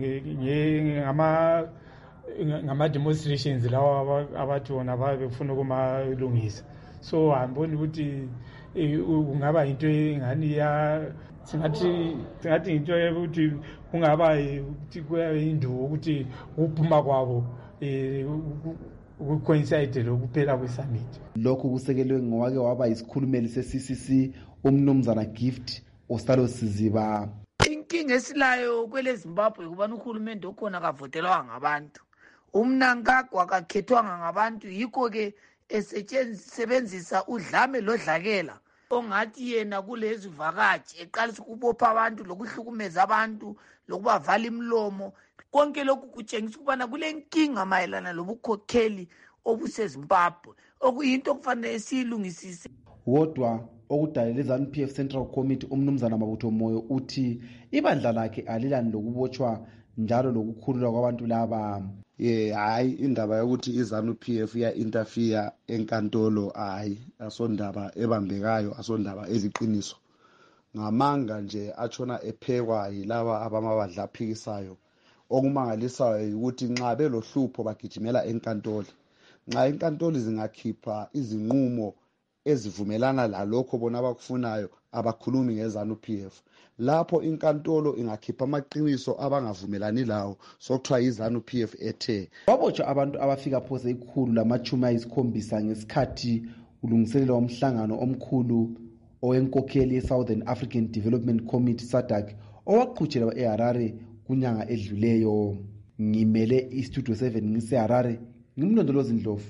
ngama ngama demonstrations lawa abathi wona babe befuna ukumalungisa. So angiboni ukuthi ungaba into engani ya singathi singathi into ukuthi kungaba ukuthi kuyinduwo ukuthi ukuphuma kwabo eh ukucoincide lokuphela kwesummit. Lokhu kusekelwe ngowake waba isikhulumeli se-C C C umnumzana Gift Ostalo Siziba. Inkinga esilayo kwele Zimbabwe kubana uhulumende okhona akavotelwa ngabantu. Umnankagwa akakhethwanga ngabantu yikho ke esebenzisa udlame lodlakela ongathi yena kulezi vakathi eqalisa ukubopha abantu lokuhlukumeza abantu lokubavala imlomo konke lokhu kutshengisa ukubana kulenkinga mayelana lobukhokheli obuseZimbabwe okuyinto okufanele siyilungisise. Wodwa okudalela iZANU-P F Central Committee umnumzana Mabutho Moyo uthi ibandla lakhe alilani lokubotshwa njalo lokukhululwa kwabantu laba. Eh hayi indaba yokuthi iZANU-P F ya interfere enkantolo hayi asondaba ebambekayo asondaba eziqiniso ngamanga nje achona ephekwa yilaba abamabadla aphikisayo okumangalisayo ukuthi nxa belohlupho bagijimela enkantolo nxa inkantolo zingakhipha izinqumo ezivumelana lalokho bona abakufunayo abakhulumi ngeZANU-P F lapho inkantolo ingakhipha amaqiniso abangavumelani lawo sokuthiwa iZANU-P F ethe wabotshwa abantu abafika phose ikhulu lamachumi ayisikhombisa ngesikhathi ulungiselela umhlangano omkhulu owenkokheli ye-Southern African Development Committee SADC owaqhutshelwa eHarare kunyanga edluleyo. Ngimele iStudio seven ngiseHarare ngimlondolozi Ndlovu.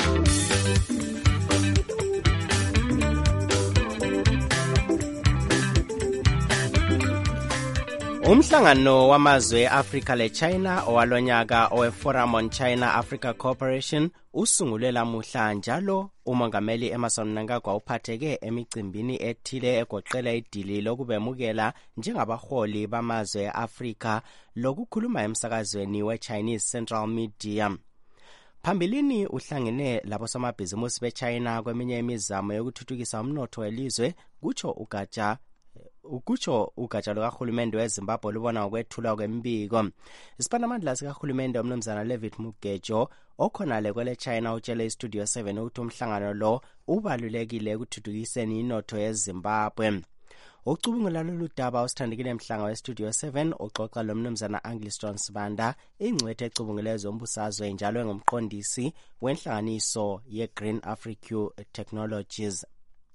Umhlangano wamazwe e-Africa le-China owalonyaka owe-Forum on China-Africa Cooperation usungulwe lamuhla njalo umongameli Emmerson Mnangagwa uphatheke emicimbini ethile egoqela idili lokubemukela njengabaholi bamazwe e-Africa lokukhuluma emsakazweni we-Chinese Central Media. Phambilini uhlangene labosomabhizimusi be-China kweminye imizamo yokuthuthukisa umnotho welizwe kutsho ugatsha ukutsho ugatsha lukahulumende weZimbabwe lubona ukwethulwa kwembiko. Isiphandamandla sikahulumende umnumzana Levitt Mugejo okhonale kwele China utshele iStudio seven ukuthi umhlangano lo ubalulekile ekuthuthukiseni inotho yeZimbabwe. Ucubungula lolu daba usithandikile emhlanga weStudio seven oxoxa lomnumzana Angliston Sibanda ingcwethe ecubungule zombusazwe njalo engumqondisi wenhlanganiso yeGreen Africa Technologies.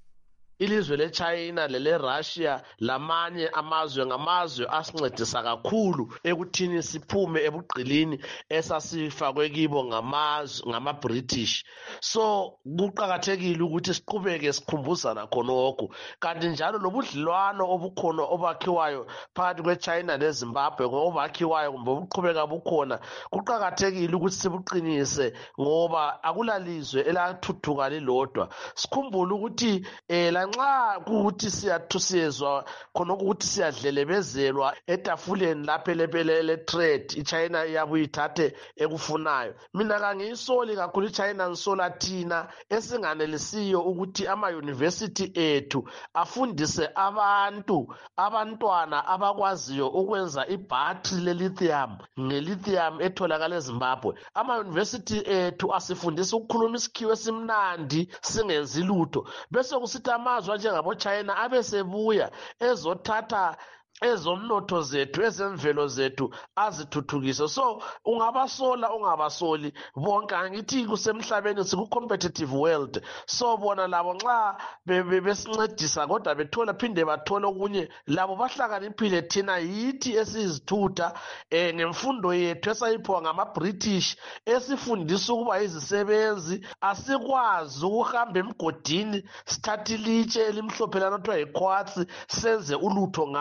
Ilizwe leChina lele Russia lamanye amazwe ngamazwe asincedisa kakhulu ekuthini siphume ebugqilini esasifakwe kibo ngamazwe ngama British. So kuqhakathekile ukuthi siqhubeke sikhumbuzana khonokho kanti njalo lobudlelwano obukhona obakhiwayo phakathi kweChina leZimbabwe ngobakhiwayo kumbe ubuqhubeka bukhona kuqhakathekile ukuthi sibuqinise ngoba akulalizwe elathuthuka lilodwa. Sikhumbule ukuthi eh nxa kuthi siyathusezwa khona ukuthi siyadlelebezelwa etafuleni lapha lephelele trade iChina iyabuyithathe ekufunayo. Mina kangiyisoli kakhulu iChina ngisola thina esinganelisiyo ukuthi ama university ethu afundise abantu abantwana abakwaziyo ukwenza ibattery lelithium ngelithium etholakala eZimbabwe. Ama university ethu asifundisa ukukhuluma isikhiwo esimnandi singenzi lutho bese kusithi amazwe njengabo China abesebuya ezothatha ezomnotho zethu ezemvelo zethu azithuthukise. So ungabasola ungabasoli bonke angithi kusemhlabeni siku competitive world. So bona labo nxa besincedisa kodwa bethola phinde bathola okunye labo bahlakaniphile thina yithi esizithutha eh ngemfundo yethu esayiphiwa ngama British esifundisa ukuba izisebenzi asikwazi ukuhamba emgodini sithathe ilitshe elimhlophe lanothiwa yiquartz senze ulutho ngalo.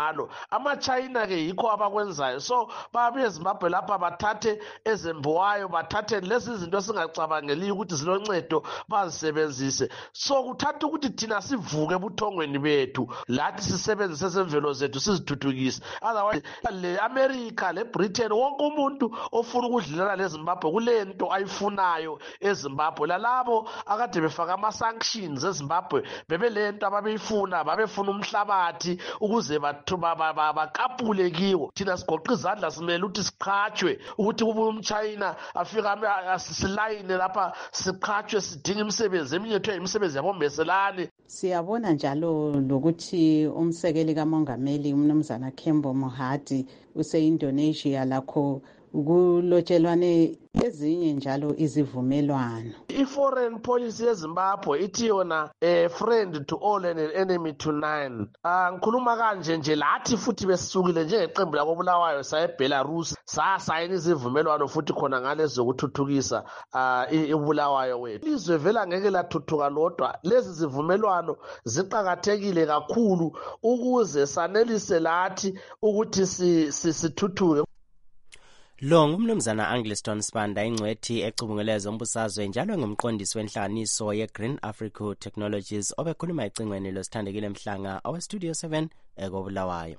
ama-China ke yikho abakwenzayo. So babe eZimbabwe lapha bathathe ezembuwayo, bathathe lezi zinto singacabangeli ukuthi ziloncedo bazisebenzise. So kuthatha ukuthi thina sivuke ebuthongweni bethu lathi sisebenzise semvelo zethu sizithuthukise. Otherwise le America le Britain wonke umuntu ofuna ukudlulana leZimbabwe kulento ayifunayo eZimbabwe. Lalabo akade befaka ama-sanctions eZimbabwe bebe lento ababeyifuna, babefuna umhlabathi ukuze bakapule kiwo. Thina sigoqa izandla simele ukuthi siqhatshwe ukuthi kube umChina afika silayine lapha siqhatshwe sidinga imisebenzi eminye ethu imisebenzi yabombeselane. Siyabona njalo lokuthi umsekeli kamongameli umnumzana Kembo Mohadi use-Indonesia lakho kulotshelwane ezinye njalo izivumelwano. I-foreign policy yeZimbabwe ithi yona a friend to all and an enemy to none. Ah ngikhuluma kanje nje lathi futhi besisukile njengeqembu lakobulawayo saye Belarus sasayina izivumelwano futhi khona ngalezo kuthuthukisa ah ibulawayo wethu. Izwe vela ngeke lathuthuka lodwa. Lezi zivumelwano ziqhakathekile kakhulu ukuze sanelise lathi ukuthi sithuthuke. Lo ngumnumzana Angliston Spanda ingcwethi ecubungeleza umbusazwe njalo ngumqondisi wenhlanganiso ye-Green Africa Technologies obekhuluma ecingweni losithandekile Mhlanga owe Studio seven ekobulawayo.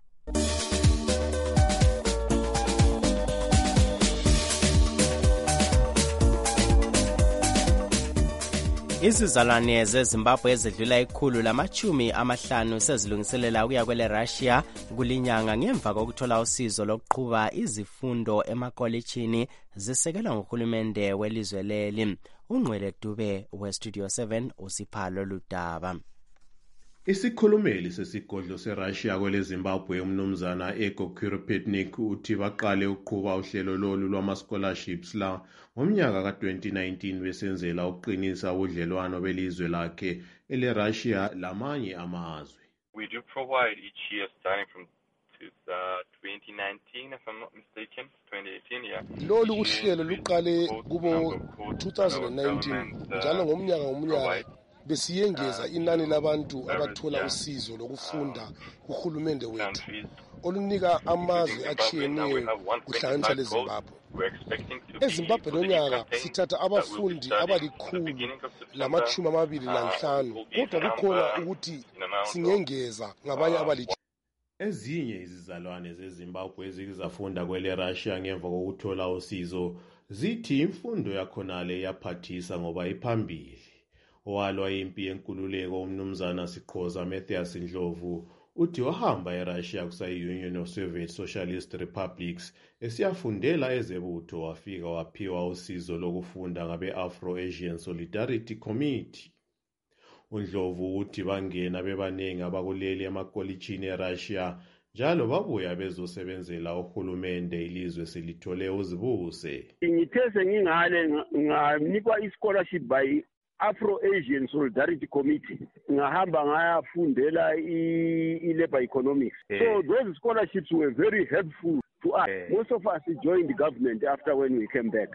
Izizalwane zeZimbabwe ezidlula ikhulu lamachumi amahlanu sezilungiselela ukuya kwele Russia kulinyanga ngemva kokuthola usizo lokuqhuba izifundo emakolitshini zisekelwa nguhulumende welizwe leli. Ungcwele Dube we Studio seven usiphalo ludaba. Isikhulumeli sesigodlo seRussia kwele Zimbabwe umnumzana Ego Kuropetnik uthi baqale ukuqhuba uhlelo lolu lwama-scholarships la ngomnyaka ka twenty nineteen besenzela ukuqinisa ubudlelwano belizwe lakhe ele-Russia lamanye amazwe. We do provide each year starting from twenty nineteen if I'm not mistaken, twenty eighteen yeah. Lolu uhlelo luqale kubo two thousand nineteen njalo ngomnyaka ngomnyaka besiyengeza inani labantu abathola usizo lokufunda kuhulumende wethu olunika amazwe achiyeneyo kuhlanganisa leZimbabwe. eZimbabwe lonyaka sithatha abafundi abalikhulu lamachumi amabili lanhlanu kodwa kukhona ukuthi singengeza ngabanye abalikhulu. Ezinye izizalwane zeZimbabwe ezizafunda kwele Russia ngemva kokuthola usizo zithi imfundo yakhonale yaphathisa ngoba iphambili. Owalwa impi yenkululeko umnumzana Siqhoza Matthias Ndlovu uthi wahamba eRussia kusayi-Union of Soviet Socialist Republics esiyafundela ezebutho wafika waphiwa usizo lokufunda ngabe-Afro-Asian Solidarity Committee. uNdlovu uthi bangena bebaningi abakuleli emakolitshini eRussia njalo babuya bezosebenzela uhulumende ilizwe selithole uzibuse. Ngithe sengingale nganikwa i-scholarship by Afro-Asian Solidarity Committee ngahamba ngayafundela i-labor economics. So those scholarships were very helpful to us. Most of us joined the government after when we came back.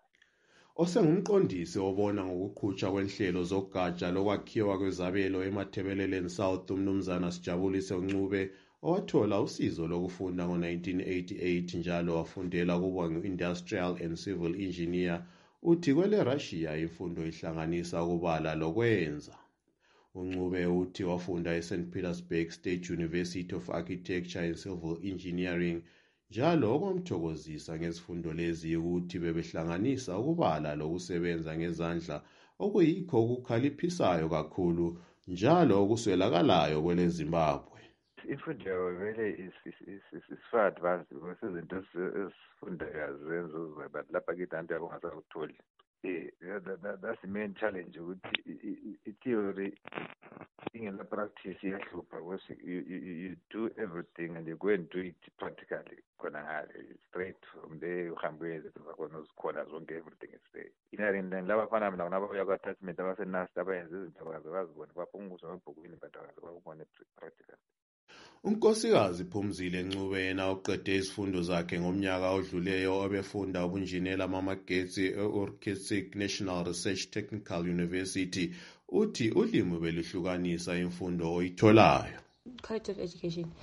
Osengumqondisi obona ngokuqhutshwa kwenhlelo zogatsha lokwakhiwa kwezabelo emathebeleleni South umnumzana Sijabulise Ncube owathola usizo lokufunda ngo nineteen eighty-eight njalo wafundela kuba ngu-industrial and civil engineer. Uthi kwele Russia imfundo ihlanganisa ukubala lokwenza. uNcube uthi wafunda eSaint Petersburg State University of Architecture and Civil Engineering njalo okwamthokozisa ngezifundo lezi ukuthi bebehlanganisa ukubala lokusebenza ngezandla okuyikho okukhaliphisayo kakhulu njalo okuswelakalayo kwele Zimbabwe. Imfundo vele is far advanced because izinto esifunda zenzo but lapha kithi anti abongasakutholi. That's the main challenge ukuthi i-theory ingela practice iyahlupha because you, you, you do everything and you go and do it practically khona ngale straight from there uhambe zakhona uzikhona zonke everything is there. Inarindani laba fana mina nababuya kwa-attachment abasenasti abayenza izinto abaze bazibone baphunguzwa emabhukwini but abaze bakubone practical. uNkosikazi Phumzile Ncube yena uqede izifundo zakhe ngomnyaka odluleyo obefunda ubunjinela mamagetsi e-Orchestic National Research Technical University uthi ulimi beluhlukanisa imfundo oyitholayo. Quality of education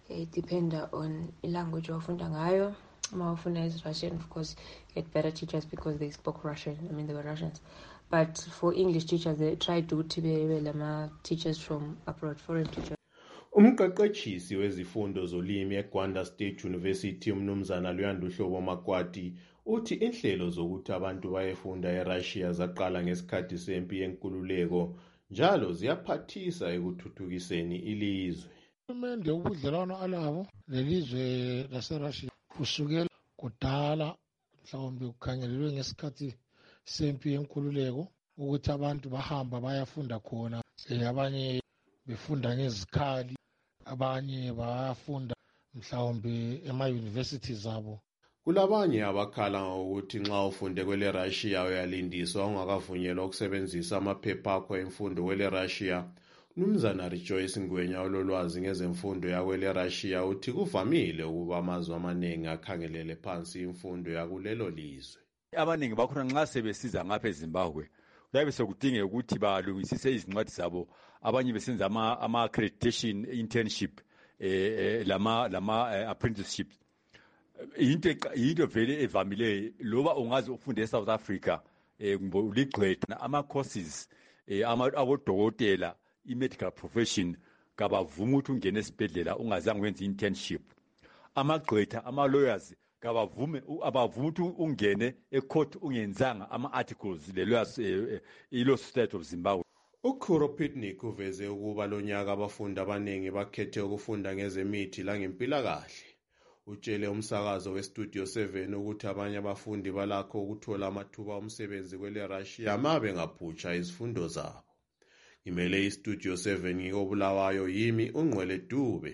It depends on the language wafunda ngayo. Uma wafunda is Russian, of course, get better teachers because they spoke Russian. I mean, they were Russians. But for English teachers, they tried to be teachers from abroad, foreign teachers. Umqeqetshisi wezifundo zolimi eGwanda State University umnumzana Luyanda Uhlobo Makwati uthi inhlelo zokuthi abantu bayefunda eRussia zaqala ngesikhathi sempi yenkululeko njalo ziyaphathisa ekuthuthukiseni ilizwe. Uhulumende ubudlelwano alabo lelizwe laseRussia kusukela kudala mhlawumbe kukhangelelwe ngesikhathi sempi yenkululeko ukuthi abantu bahamba bayafunda khona, abanye befunda ngezikhali, abanye bayafunda mhlawumbe ema-university zabo. Kulabanye abakhala ngokuthi nxa ufunde kwele Russia uyalindiswa ungakavunyelwa ukusebenzisa amaphepha akho emfundo kwele Russia. Umnumzana Rejoice Ngwenya ololwazi ngezemfundo yakwele Russia uthi kuvamile ukuba amazwe amaningi akhangelele phansi imfundo yakulelo lizwe. Abaningi bakhona nxa sebesiza ngapha eZimbabwe kuyabe sekudingeka ukuthi balungisise izincwadi zabo, abanye besenza ama, ama accreditation internship eh, lama lama eh, apprenticeship. Into into vele evamile loba ungazi ufunde eSouth Africa eh uligqwetha ama courses eh abodokotela i-medical profession kabavuma ukuthi ungene esibhedlela ungazange wenze internship. Amagqwetha ama lawyers kabavume abavuma ukuthi ungene ecourt ungenzanga ama articles le lawyers ilo State of Zimbabwe. uKhuro Pitnik uveze ukuba lonyaka abafundi abaningi bakhethe ukufunda ngezemithi la ngempilakahle. Utshele umsakazo weStudio seven ukuthi abanye abafundi balakho ukuthola amathuba omsebenzi kwele Russia mabe ngaphutsha izifundo zabo. Imele iStudio seven ngikobulawayo yimi uNgqwele Dube.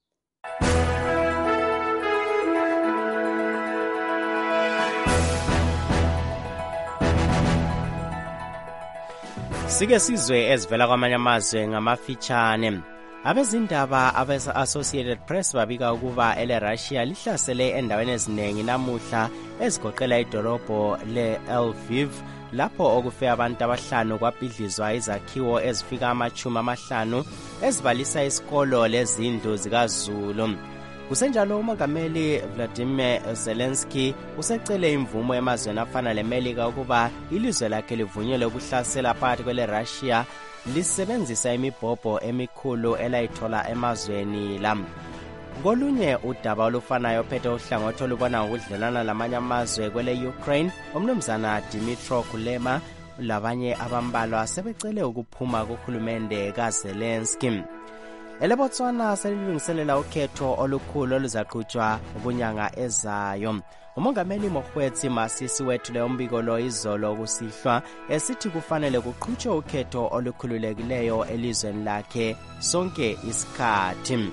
Sike sizwe ezivela kwamanye amazwe ngamafitshane. Abezindaba abase-Associated Press babika ukuba ele Russia lihlasele endaweni eziningi namuhla ezigoqela idolobho le-Lviv lapho okufe abantu abahlanu kwabhidlizwa izakhiwo ezifika amachumi amahlanu ezibalisa isikolo lezindlu zikaZulu. Kusenjalo umongameli Vladimir Zelensky usecele imvumo emazweni afana leMelika ukuba ilizwe lakhe livunyelwe ukuhlasela phakathi kwele Russia lisebenzisa imibhobho emikhulu elayithola emazweni la. Kolunye udaba olufanayo phethe uhlangothi olubona ngokudlelana lamanye amazwe kwele Ukraine, umnumzana Dmytro Kulema labanye abambalwa sebecele ukuphuma kuhulumende kaZelensky. EleBotswana selilungiselela ukhetho olukhulu oluzaqhutshwa kunyanga ezayo. Umongameli Mokgweetsi Masisi wethule umbiko lo izolo kusihlwa esithi kufanele kuqhutshwe ukhetho olukhululekileyo elizweni lakhe sonke isikhathi.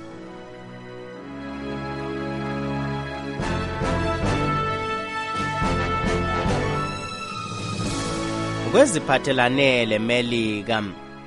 Kweziphathelane leMelika,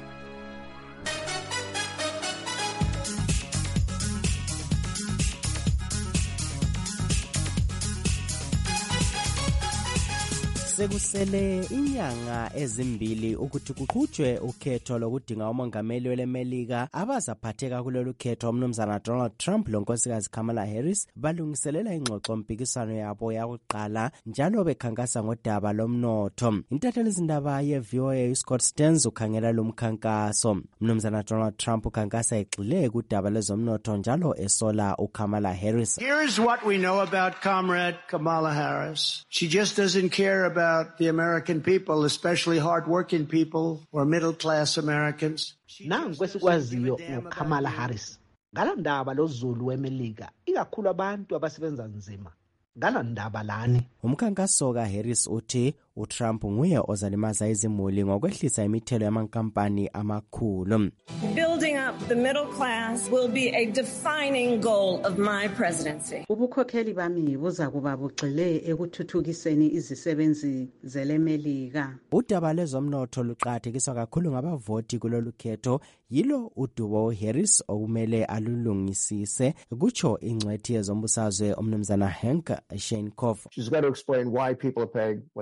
sekusele inyanga ezimbili ukuthi kuqhutshwe ukhetho lokudinga umongameli weleMelika abazaphatheka kulolu khetho. Umnumzana Donald Trump lonkosikazi Kamala Harris balungiselela ingxoxo mpikiswano yabo yakuqala njalo bekhankasa ngodaba lomnotho. Intatheli izindaba ye-V O A Scott Stearns ukhangela lo mkhankaso. Umnumzana Donald Trump ukhankasa egxile kudaba lezomnotho njalo esola uKamala Harris. Here's what we know about Comrade Kamala Harris. She just doesn't care about the American people, especially hard-working people or middle-class Americans. Nangu esikwaziyo uKamala Harris ngala ndaba lozulu weMelika, ikakhulu abantu abasebenza nzima. Ngala ndaba lani. Umkhankaso kaHarris uthi uTrump nguye ozalimaza izimuli ngokwehlisa imithelo yamankampani amakhulu. Building up the middle class will be a defining goal of my presidency. Ubukhokheli bami buzakuba bugxile ekuthuthukiseni izisebenzi zeleMelika. Udaba lezomnotho luqhathekiswa kakhulu ngabavoti kulolu khetho, yilo udubo Harris okumele alulungisise, kutsho ingcwethi yezombusazwe umnumzana Hank Sheinkov. She's got to explain why people are paying what they think is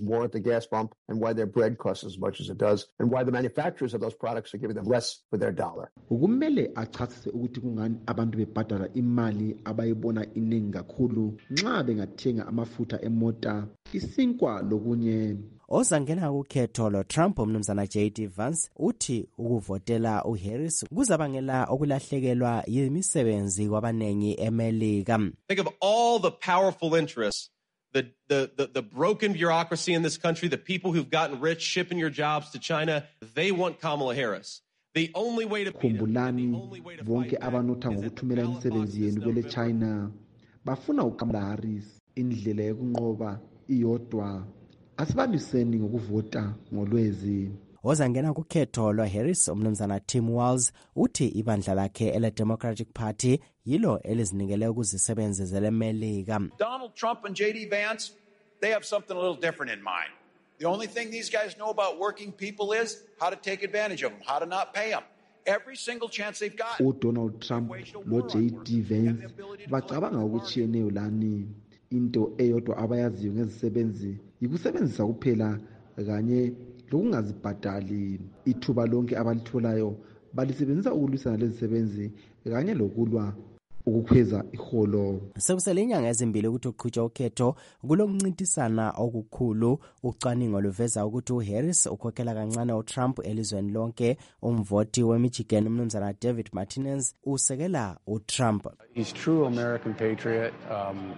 more at the gas pump and why their bread costs as much as it does and why the manufacturers of those products are giving them less for their dollar. Ukumele achasise ukuthi kungani abantu bebhadala imali abayibona iningi kakhulu nxa bengathenga amafutha emota, isinkwa lokunye. Ozangena ukhetho lo Trump umnumzana J D Vance uthi ukuvotela uHarris kuzabangela okulahlekelwa yimisebenzi kwabanengi eMelika. Think of all the powerful interests, the, the, the, the broken bureaucracy in this country, the people who've gotten rich shipping your jobs to China, they want Kamala Harris. The only way to Khumbulani bonke abanotha ngokuthumela imisebenzi yenu kwele China bafuna uKamala Harris. Indlela yokunqoba iyodwa. Asibambiseni ngokuvota ngolwezi. Ozangena kukhetho lwaHarris umnumzana Tim Walz uthi ibandla lakhe ele Democratic Party yilo elizinikele ukuzisebenzezela eMelika. Donald Trump and J D Vance, they have something a little different in mind. The only thing these guys know about working people is how to take advantage of them, how to not pay them. Every single chance they've got. uDonald Trump lo J D Vance bacabanga ukuchiyeneyo lani. Into eyodwa abayaziyo ngezisebenzi yikusebenzisa kuphela kanye lokungazibhadali. Ithuba lonke abalitholayo balisebenzisa ukulwisana lezisebenzi kanye lokulwa ukukhweza iholo. Sekusele inyanga ezimbili ukuthi uqhutshwa ukhetho kulokuncintisana okukhulu. Ucwaningo luveza ukuthi uHarris ukhokhela kancane uTrump elizweni lonke. Umvoti weMichigan umnumzana David Martinez usekela uTrump. He's true American patriot. Um,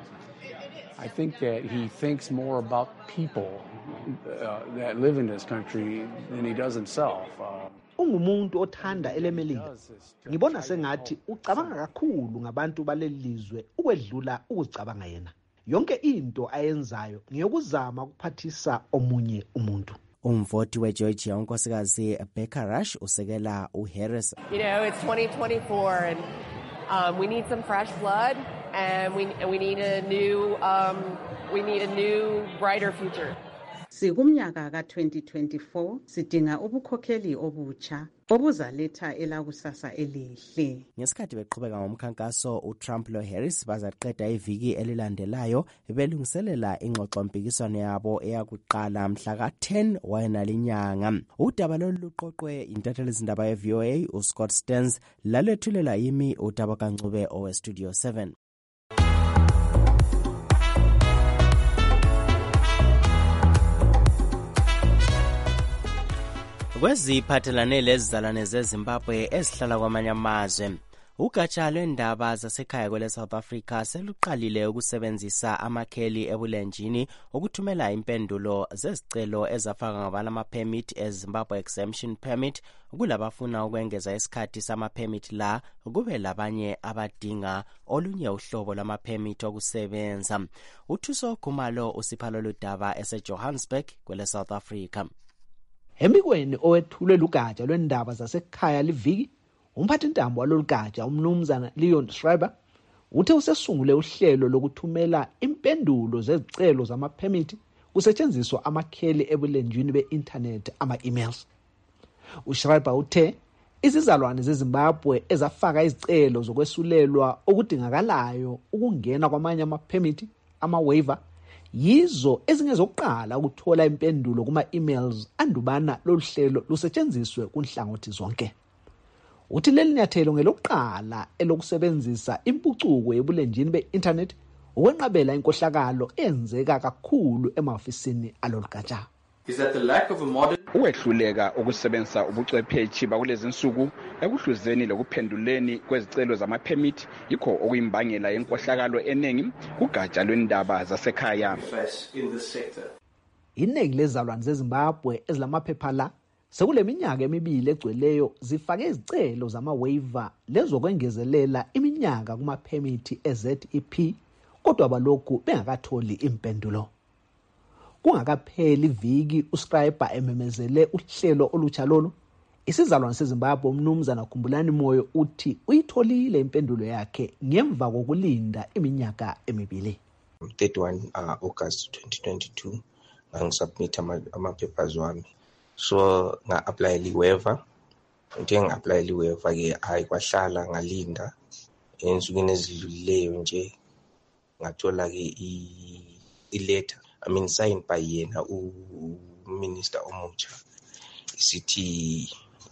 I think that he thinks more about people uh, that live in this country than he does himself. Uh, Ungumuntu othanda elemelika. Ngibona sengathi ucabanga kakhulu ngabantu balelizwe ukwedlula ukucabanga yena. Yonke into ayenzayo ngiyokuzama ukuphathisa omunye umuntu. Umvoti weGeorgia unkosikazi Becca Rush usekela uHarris. You know, it's twenty twenty-four and um, we need some fresh blood. And we we need a new um we need a new brighter future. Sikumnyaka ka twenty twenty-four sidinga ubukhokheli obutsha obuzaletha elakusasa elihle. Ngesikhathi beqhubeka ngomkhankaso uTrump lo Harris bazaqeda iviki elilandelayo belungiselela ingxoxo mpikiswano yabo eyakuqala mhla ka ten wayena linyanga. Udaba loluqoqwe intatheli izindaba ye-V O A uScott Stearns lalethulela yimi udaba kaNcube owe Studio seven. Kweziphathelane lezizalwane zeZimbabwe ezihlala kwamanye amazwe, ugatsha lwendaba zasekhaya kwele South Africa seluqalile ukusebenzisa amakheli ebulenjini ukuthumela impendulo zezicelo ezafaka ngabala ama-permit eZimbabwe Exemption Permit kulabafuna ukwengeza isikhathi sama-permit la kube labanye abadinga olunye uhlobo lama-permit okusebenza. Uthuso Khumalo usiphalo ludaba eseJohannesburg kwele South Africa. Embikweni owethulwe lugatsha lwendaba zasekhaya liviki, umphathi ntambo walolugatsha umnumzana Leon Schreiber uthe usesungule uhlelo lokuthumela impendulo zezicelo zama-permit kusetshenziswa amakheli ebulenjini be-internet ama-emails. USchreiber uthe izizalwane zeZimbabwe ezafaka izicelo zokwesulelwa okudingakalayo ukungena kwamanye ama-permit ama-waiver yizo ezingezokuqala ukuthola impendulo kuma-emails andubana loluhlelo lusetshenziswe kunhlangothi zonke. Uthi leli nyathelo ngelokuqala elokusebenzisa impucuko yebulenjini be-internet ukwenqabela inkohlakalo enzeka kakhulu emahofisini alolugatsha. Is that the lack of a modern ukwehluleka ukusebenzisa ubuchwepheshe bakulezi insuku ekuhluzeni lokuphenduleni kwezicelo zama-permit yikho okuyimbangela yenkohlakalo eningi kugatsha lwendaba zasekhaya. Iningi lezizalwane zeZimbabwe ezilamaphepha la sekule minyaka emibili egcweleyo zifake izicelo zama-waiver lezokwengezelela iminyaka kuma-permit e-Z E P kodwa balokhu bengakatholi impendulo. Kungakapheli iviki uScriber ememezele uhlelo olutsha lolu, isizalwane seZimbabwe umnumzana Khumbulani Moyo uthi uyitholile impendulo yakhe ngemva kokulinda iminyaka emibili. thirty-one uh, August twenty twenty-two ngangisubmit ama-papers wami, so nga-apply li-waiver. Ngithe nga-apply li-waiver ke hayi kwahlala ngalinda ensukwini ezidlulileyo nje ngathola ke i-letter I mean signed by yena uminister omutsha sithi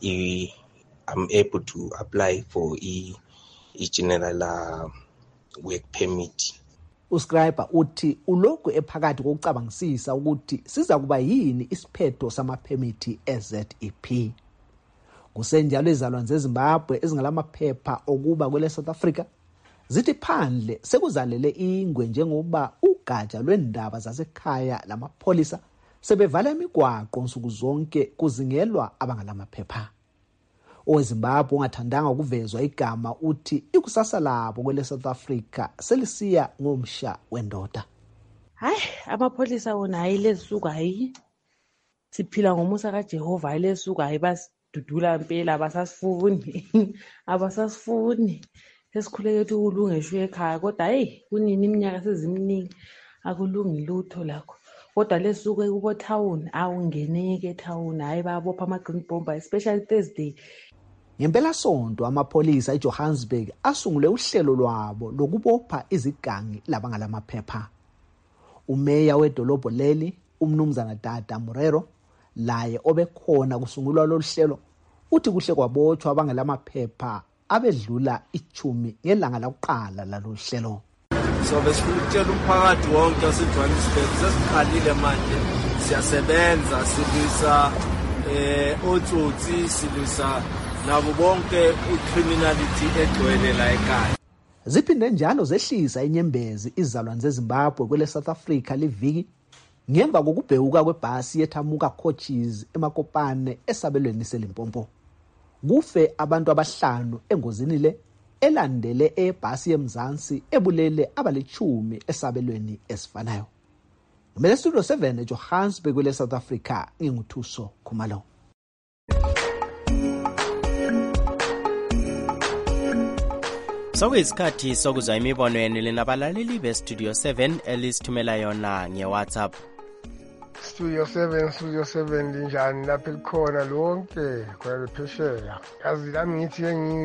I'm able to apply for i general uh, work permit. Uscriber uthi ulokhu ephakathi kokucabangisisa ukuthi siza kuba yini isiphetho samaphemithi e-Z E P. Kusenjalo izalwane zeZimbabwe ezingalamaphepha okuba kwele South Africa zithi phandle sekuzalele ingwe njengoba ugatsha lwendaba zasekhaya lamapholisa sebevala imigwaqo nsuku zonke kuzingelwa abangalamaphepha. OweZimbabwe ongathandanga ukuvezwa igama uthi ikusasa labo kwele South Africa selisiya ngomsha wendoda. Hayi amapholisa wona hayi lesuku hayi siphila ngomusa kaJehova hayi lesuku hayi basidudula impela abasasifuni abasasifuni sesikhuleke ukuthi ulungeshwe ekhaya kodwa hey kunini iminyaka seziminingi akulungi lutho lakho kodwa lesuku kubo town awungeneke etown hayi babopha ama green bomber especially Thursday. Ngempela sonto amapholisa eJohannesburg asungule uhlelo lwabo lokubopha izigangi labangalamaphepha. Umeya wedolobho leli umnumzana Dada Murero laye obekhona kusungulwa lo hlelo uthi kuhle kwabotshwa abangalamaphepha abedlula ichumi ngelanga lokuqala lalo hlelo. So besifuna ukutshela umphakathi wonke waseJohannesburg sesiqalile manje siyasebenza silwisa eh otsotsi silwisa nabo bonke ucriminality egcwele la ekhaya. Ziphinde njalo zehlisa inyembezi izalwane zeZimbabwe kwele South Africa liviki ngemva kokubhekuka kwebhasi yethamuka coaches eMakopane esabelweni seLimpopo. Kufe abantu abahlanu engozini le elandele ebhasi yemzansi ebulele abalichumi esabelweni esifanayo. Ngimele Studio seven eJohannesburg kwele South Africa nginguthuso Khumalo. Sokuyisikhathi sokuzwa imibono yenu linabalaleli beStudio seven elisithumela yona ngeWhatsApp. Studio seven Studio seven linjani lapha likhona lonke kweliphesheya. Yazi lami ngithi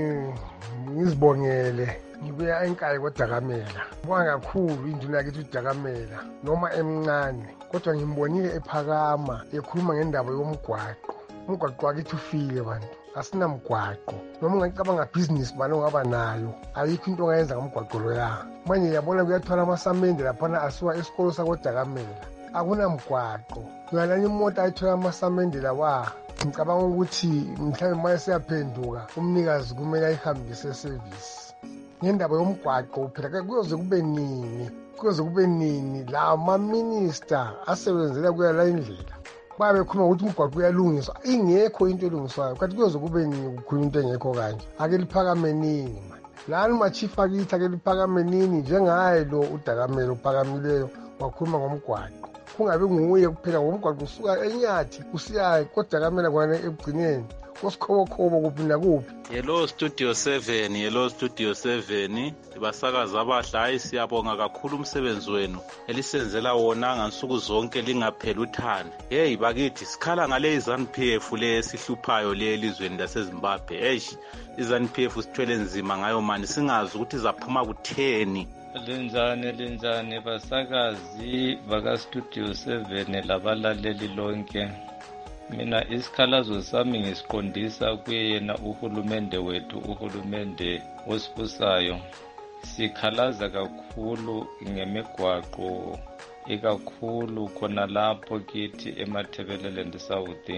ngizibongele ngibuya enkayi koDakamela. Ngibonga kakhulu induna yakithi uDakamela noma emncane kodwa ngimbonile ephakama ekhuluma ngendaba yomgwaqo. Umgwaqo wakithi ufile bantu. Asinamgwaqo noma ungacabanga business bani ongaba nayo ayikho into ongayenza ngomgwaqo lo ya manje yabona kuyathwala amasamende lapha asiwa esikolo sakoDakamela akunamgwaqo uyalana imoto ayithola amasamende lawa ngicabanga ukuthi mhlawumbe manje siyaphenduka umnikazi kumele ayihambise service ngendaba yomgwaqo phela kuyoze kube nini kuyoze kube nini la ama minister asebenzela kuyala indlela babe khuluma ukuthi umgwaqo uyalungiswa ingekho into elungiswayo kanti kuyoze kube nini ukukhuluma into engekho kanje ake liphakame nini lana machief akithi ake liphakame nini njengaye lo uDakamela uphakamileyo wakhuluma ngomgwaqo kungabe nguye kuphela ngomgwaqo usuka enyathi usiya koDakamela kwana ebugcineni kosikhobo kuphi nakuphi. Hello Studio seven, hello Studio seven, basakaza abahle hayi siyabonga kakhulu umsebenzi wenu elisenzela wona ngansuku zonke lingaphela uthando. Hey bakithi sikhala ngale iZANU P F le esihluphayo le elizweni laseZimbabwe. Hey iZANU P F sithwele nzima ngayo manje singazi ukuthi zaphuma kutheni. Linjani linjani basakazi baka Studio seven labalaleli lonke. Mina isikhalazo sami ngisiqondisa kuyena uhulumende wethu uhulumende osibusayo. Sikhalaza kakhulu ngemigwaqo ikakhulu khona lapho kithi eMathebeleland South.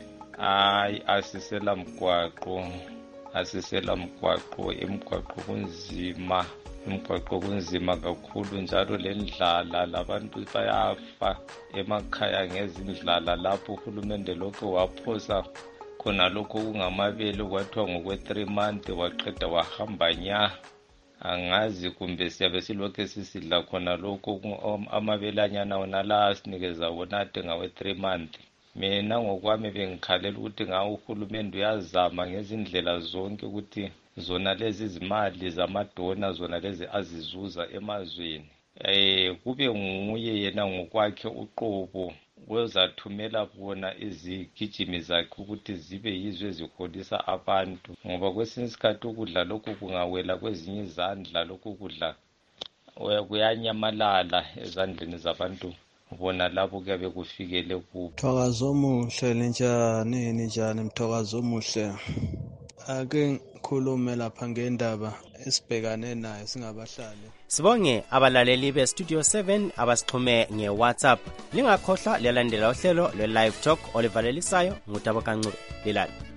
Hayi asisela mgwaqo asisela mgwaqo emgwaqo kunzima umgwaqo kunzima kakhulu njalo lendlala labantu bayafa emakhaya ngezindlala lapho uhulumende lokho waphosa khona lokho kungamabele kwathiwa ngokwe three months waqeda wahamba nya angazi kumbe siyabe silokho sisidla khona lokho amabelanyana wona la asinikeza wona ade ngawe three months. Mina ngokwami bengikhalela ukuthi ngawo uhulumende uyazama ngezindlela zonke ukuthi zona lezi izimali zamadona zona lezi azizuza emazweni eh kube nguye yena ngokwakhe uqobo wezathumela bona izigijimi zakhe ukuthi zibe yizwe eziholisa abantu ngoba kwesinye isikhathi ukudla lokhu kungawela kwezinye izandla lokhu kudla kuyanyamalala ezandleni zabantu bona labo kuyabe kufikele kubo. Mthokazo omuhle linjani ninjani mthokazo omuhle. Ake ngikhulume lapha ngendaba esibhekane nayo singabahlali. Sibonge abalaleli be-Studio seven abasixhume nge-WhatsApp. Lingakhohlwa liyalandela uhlelo lwe-Live Talk olivalelisayo ngutabo kancube. Lilali.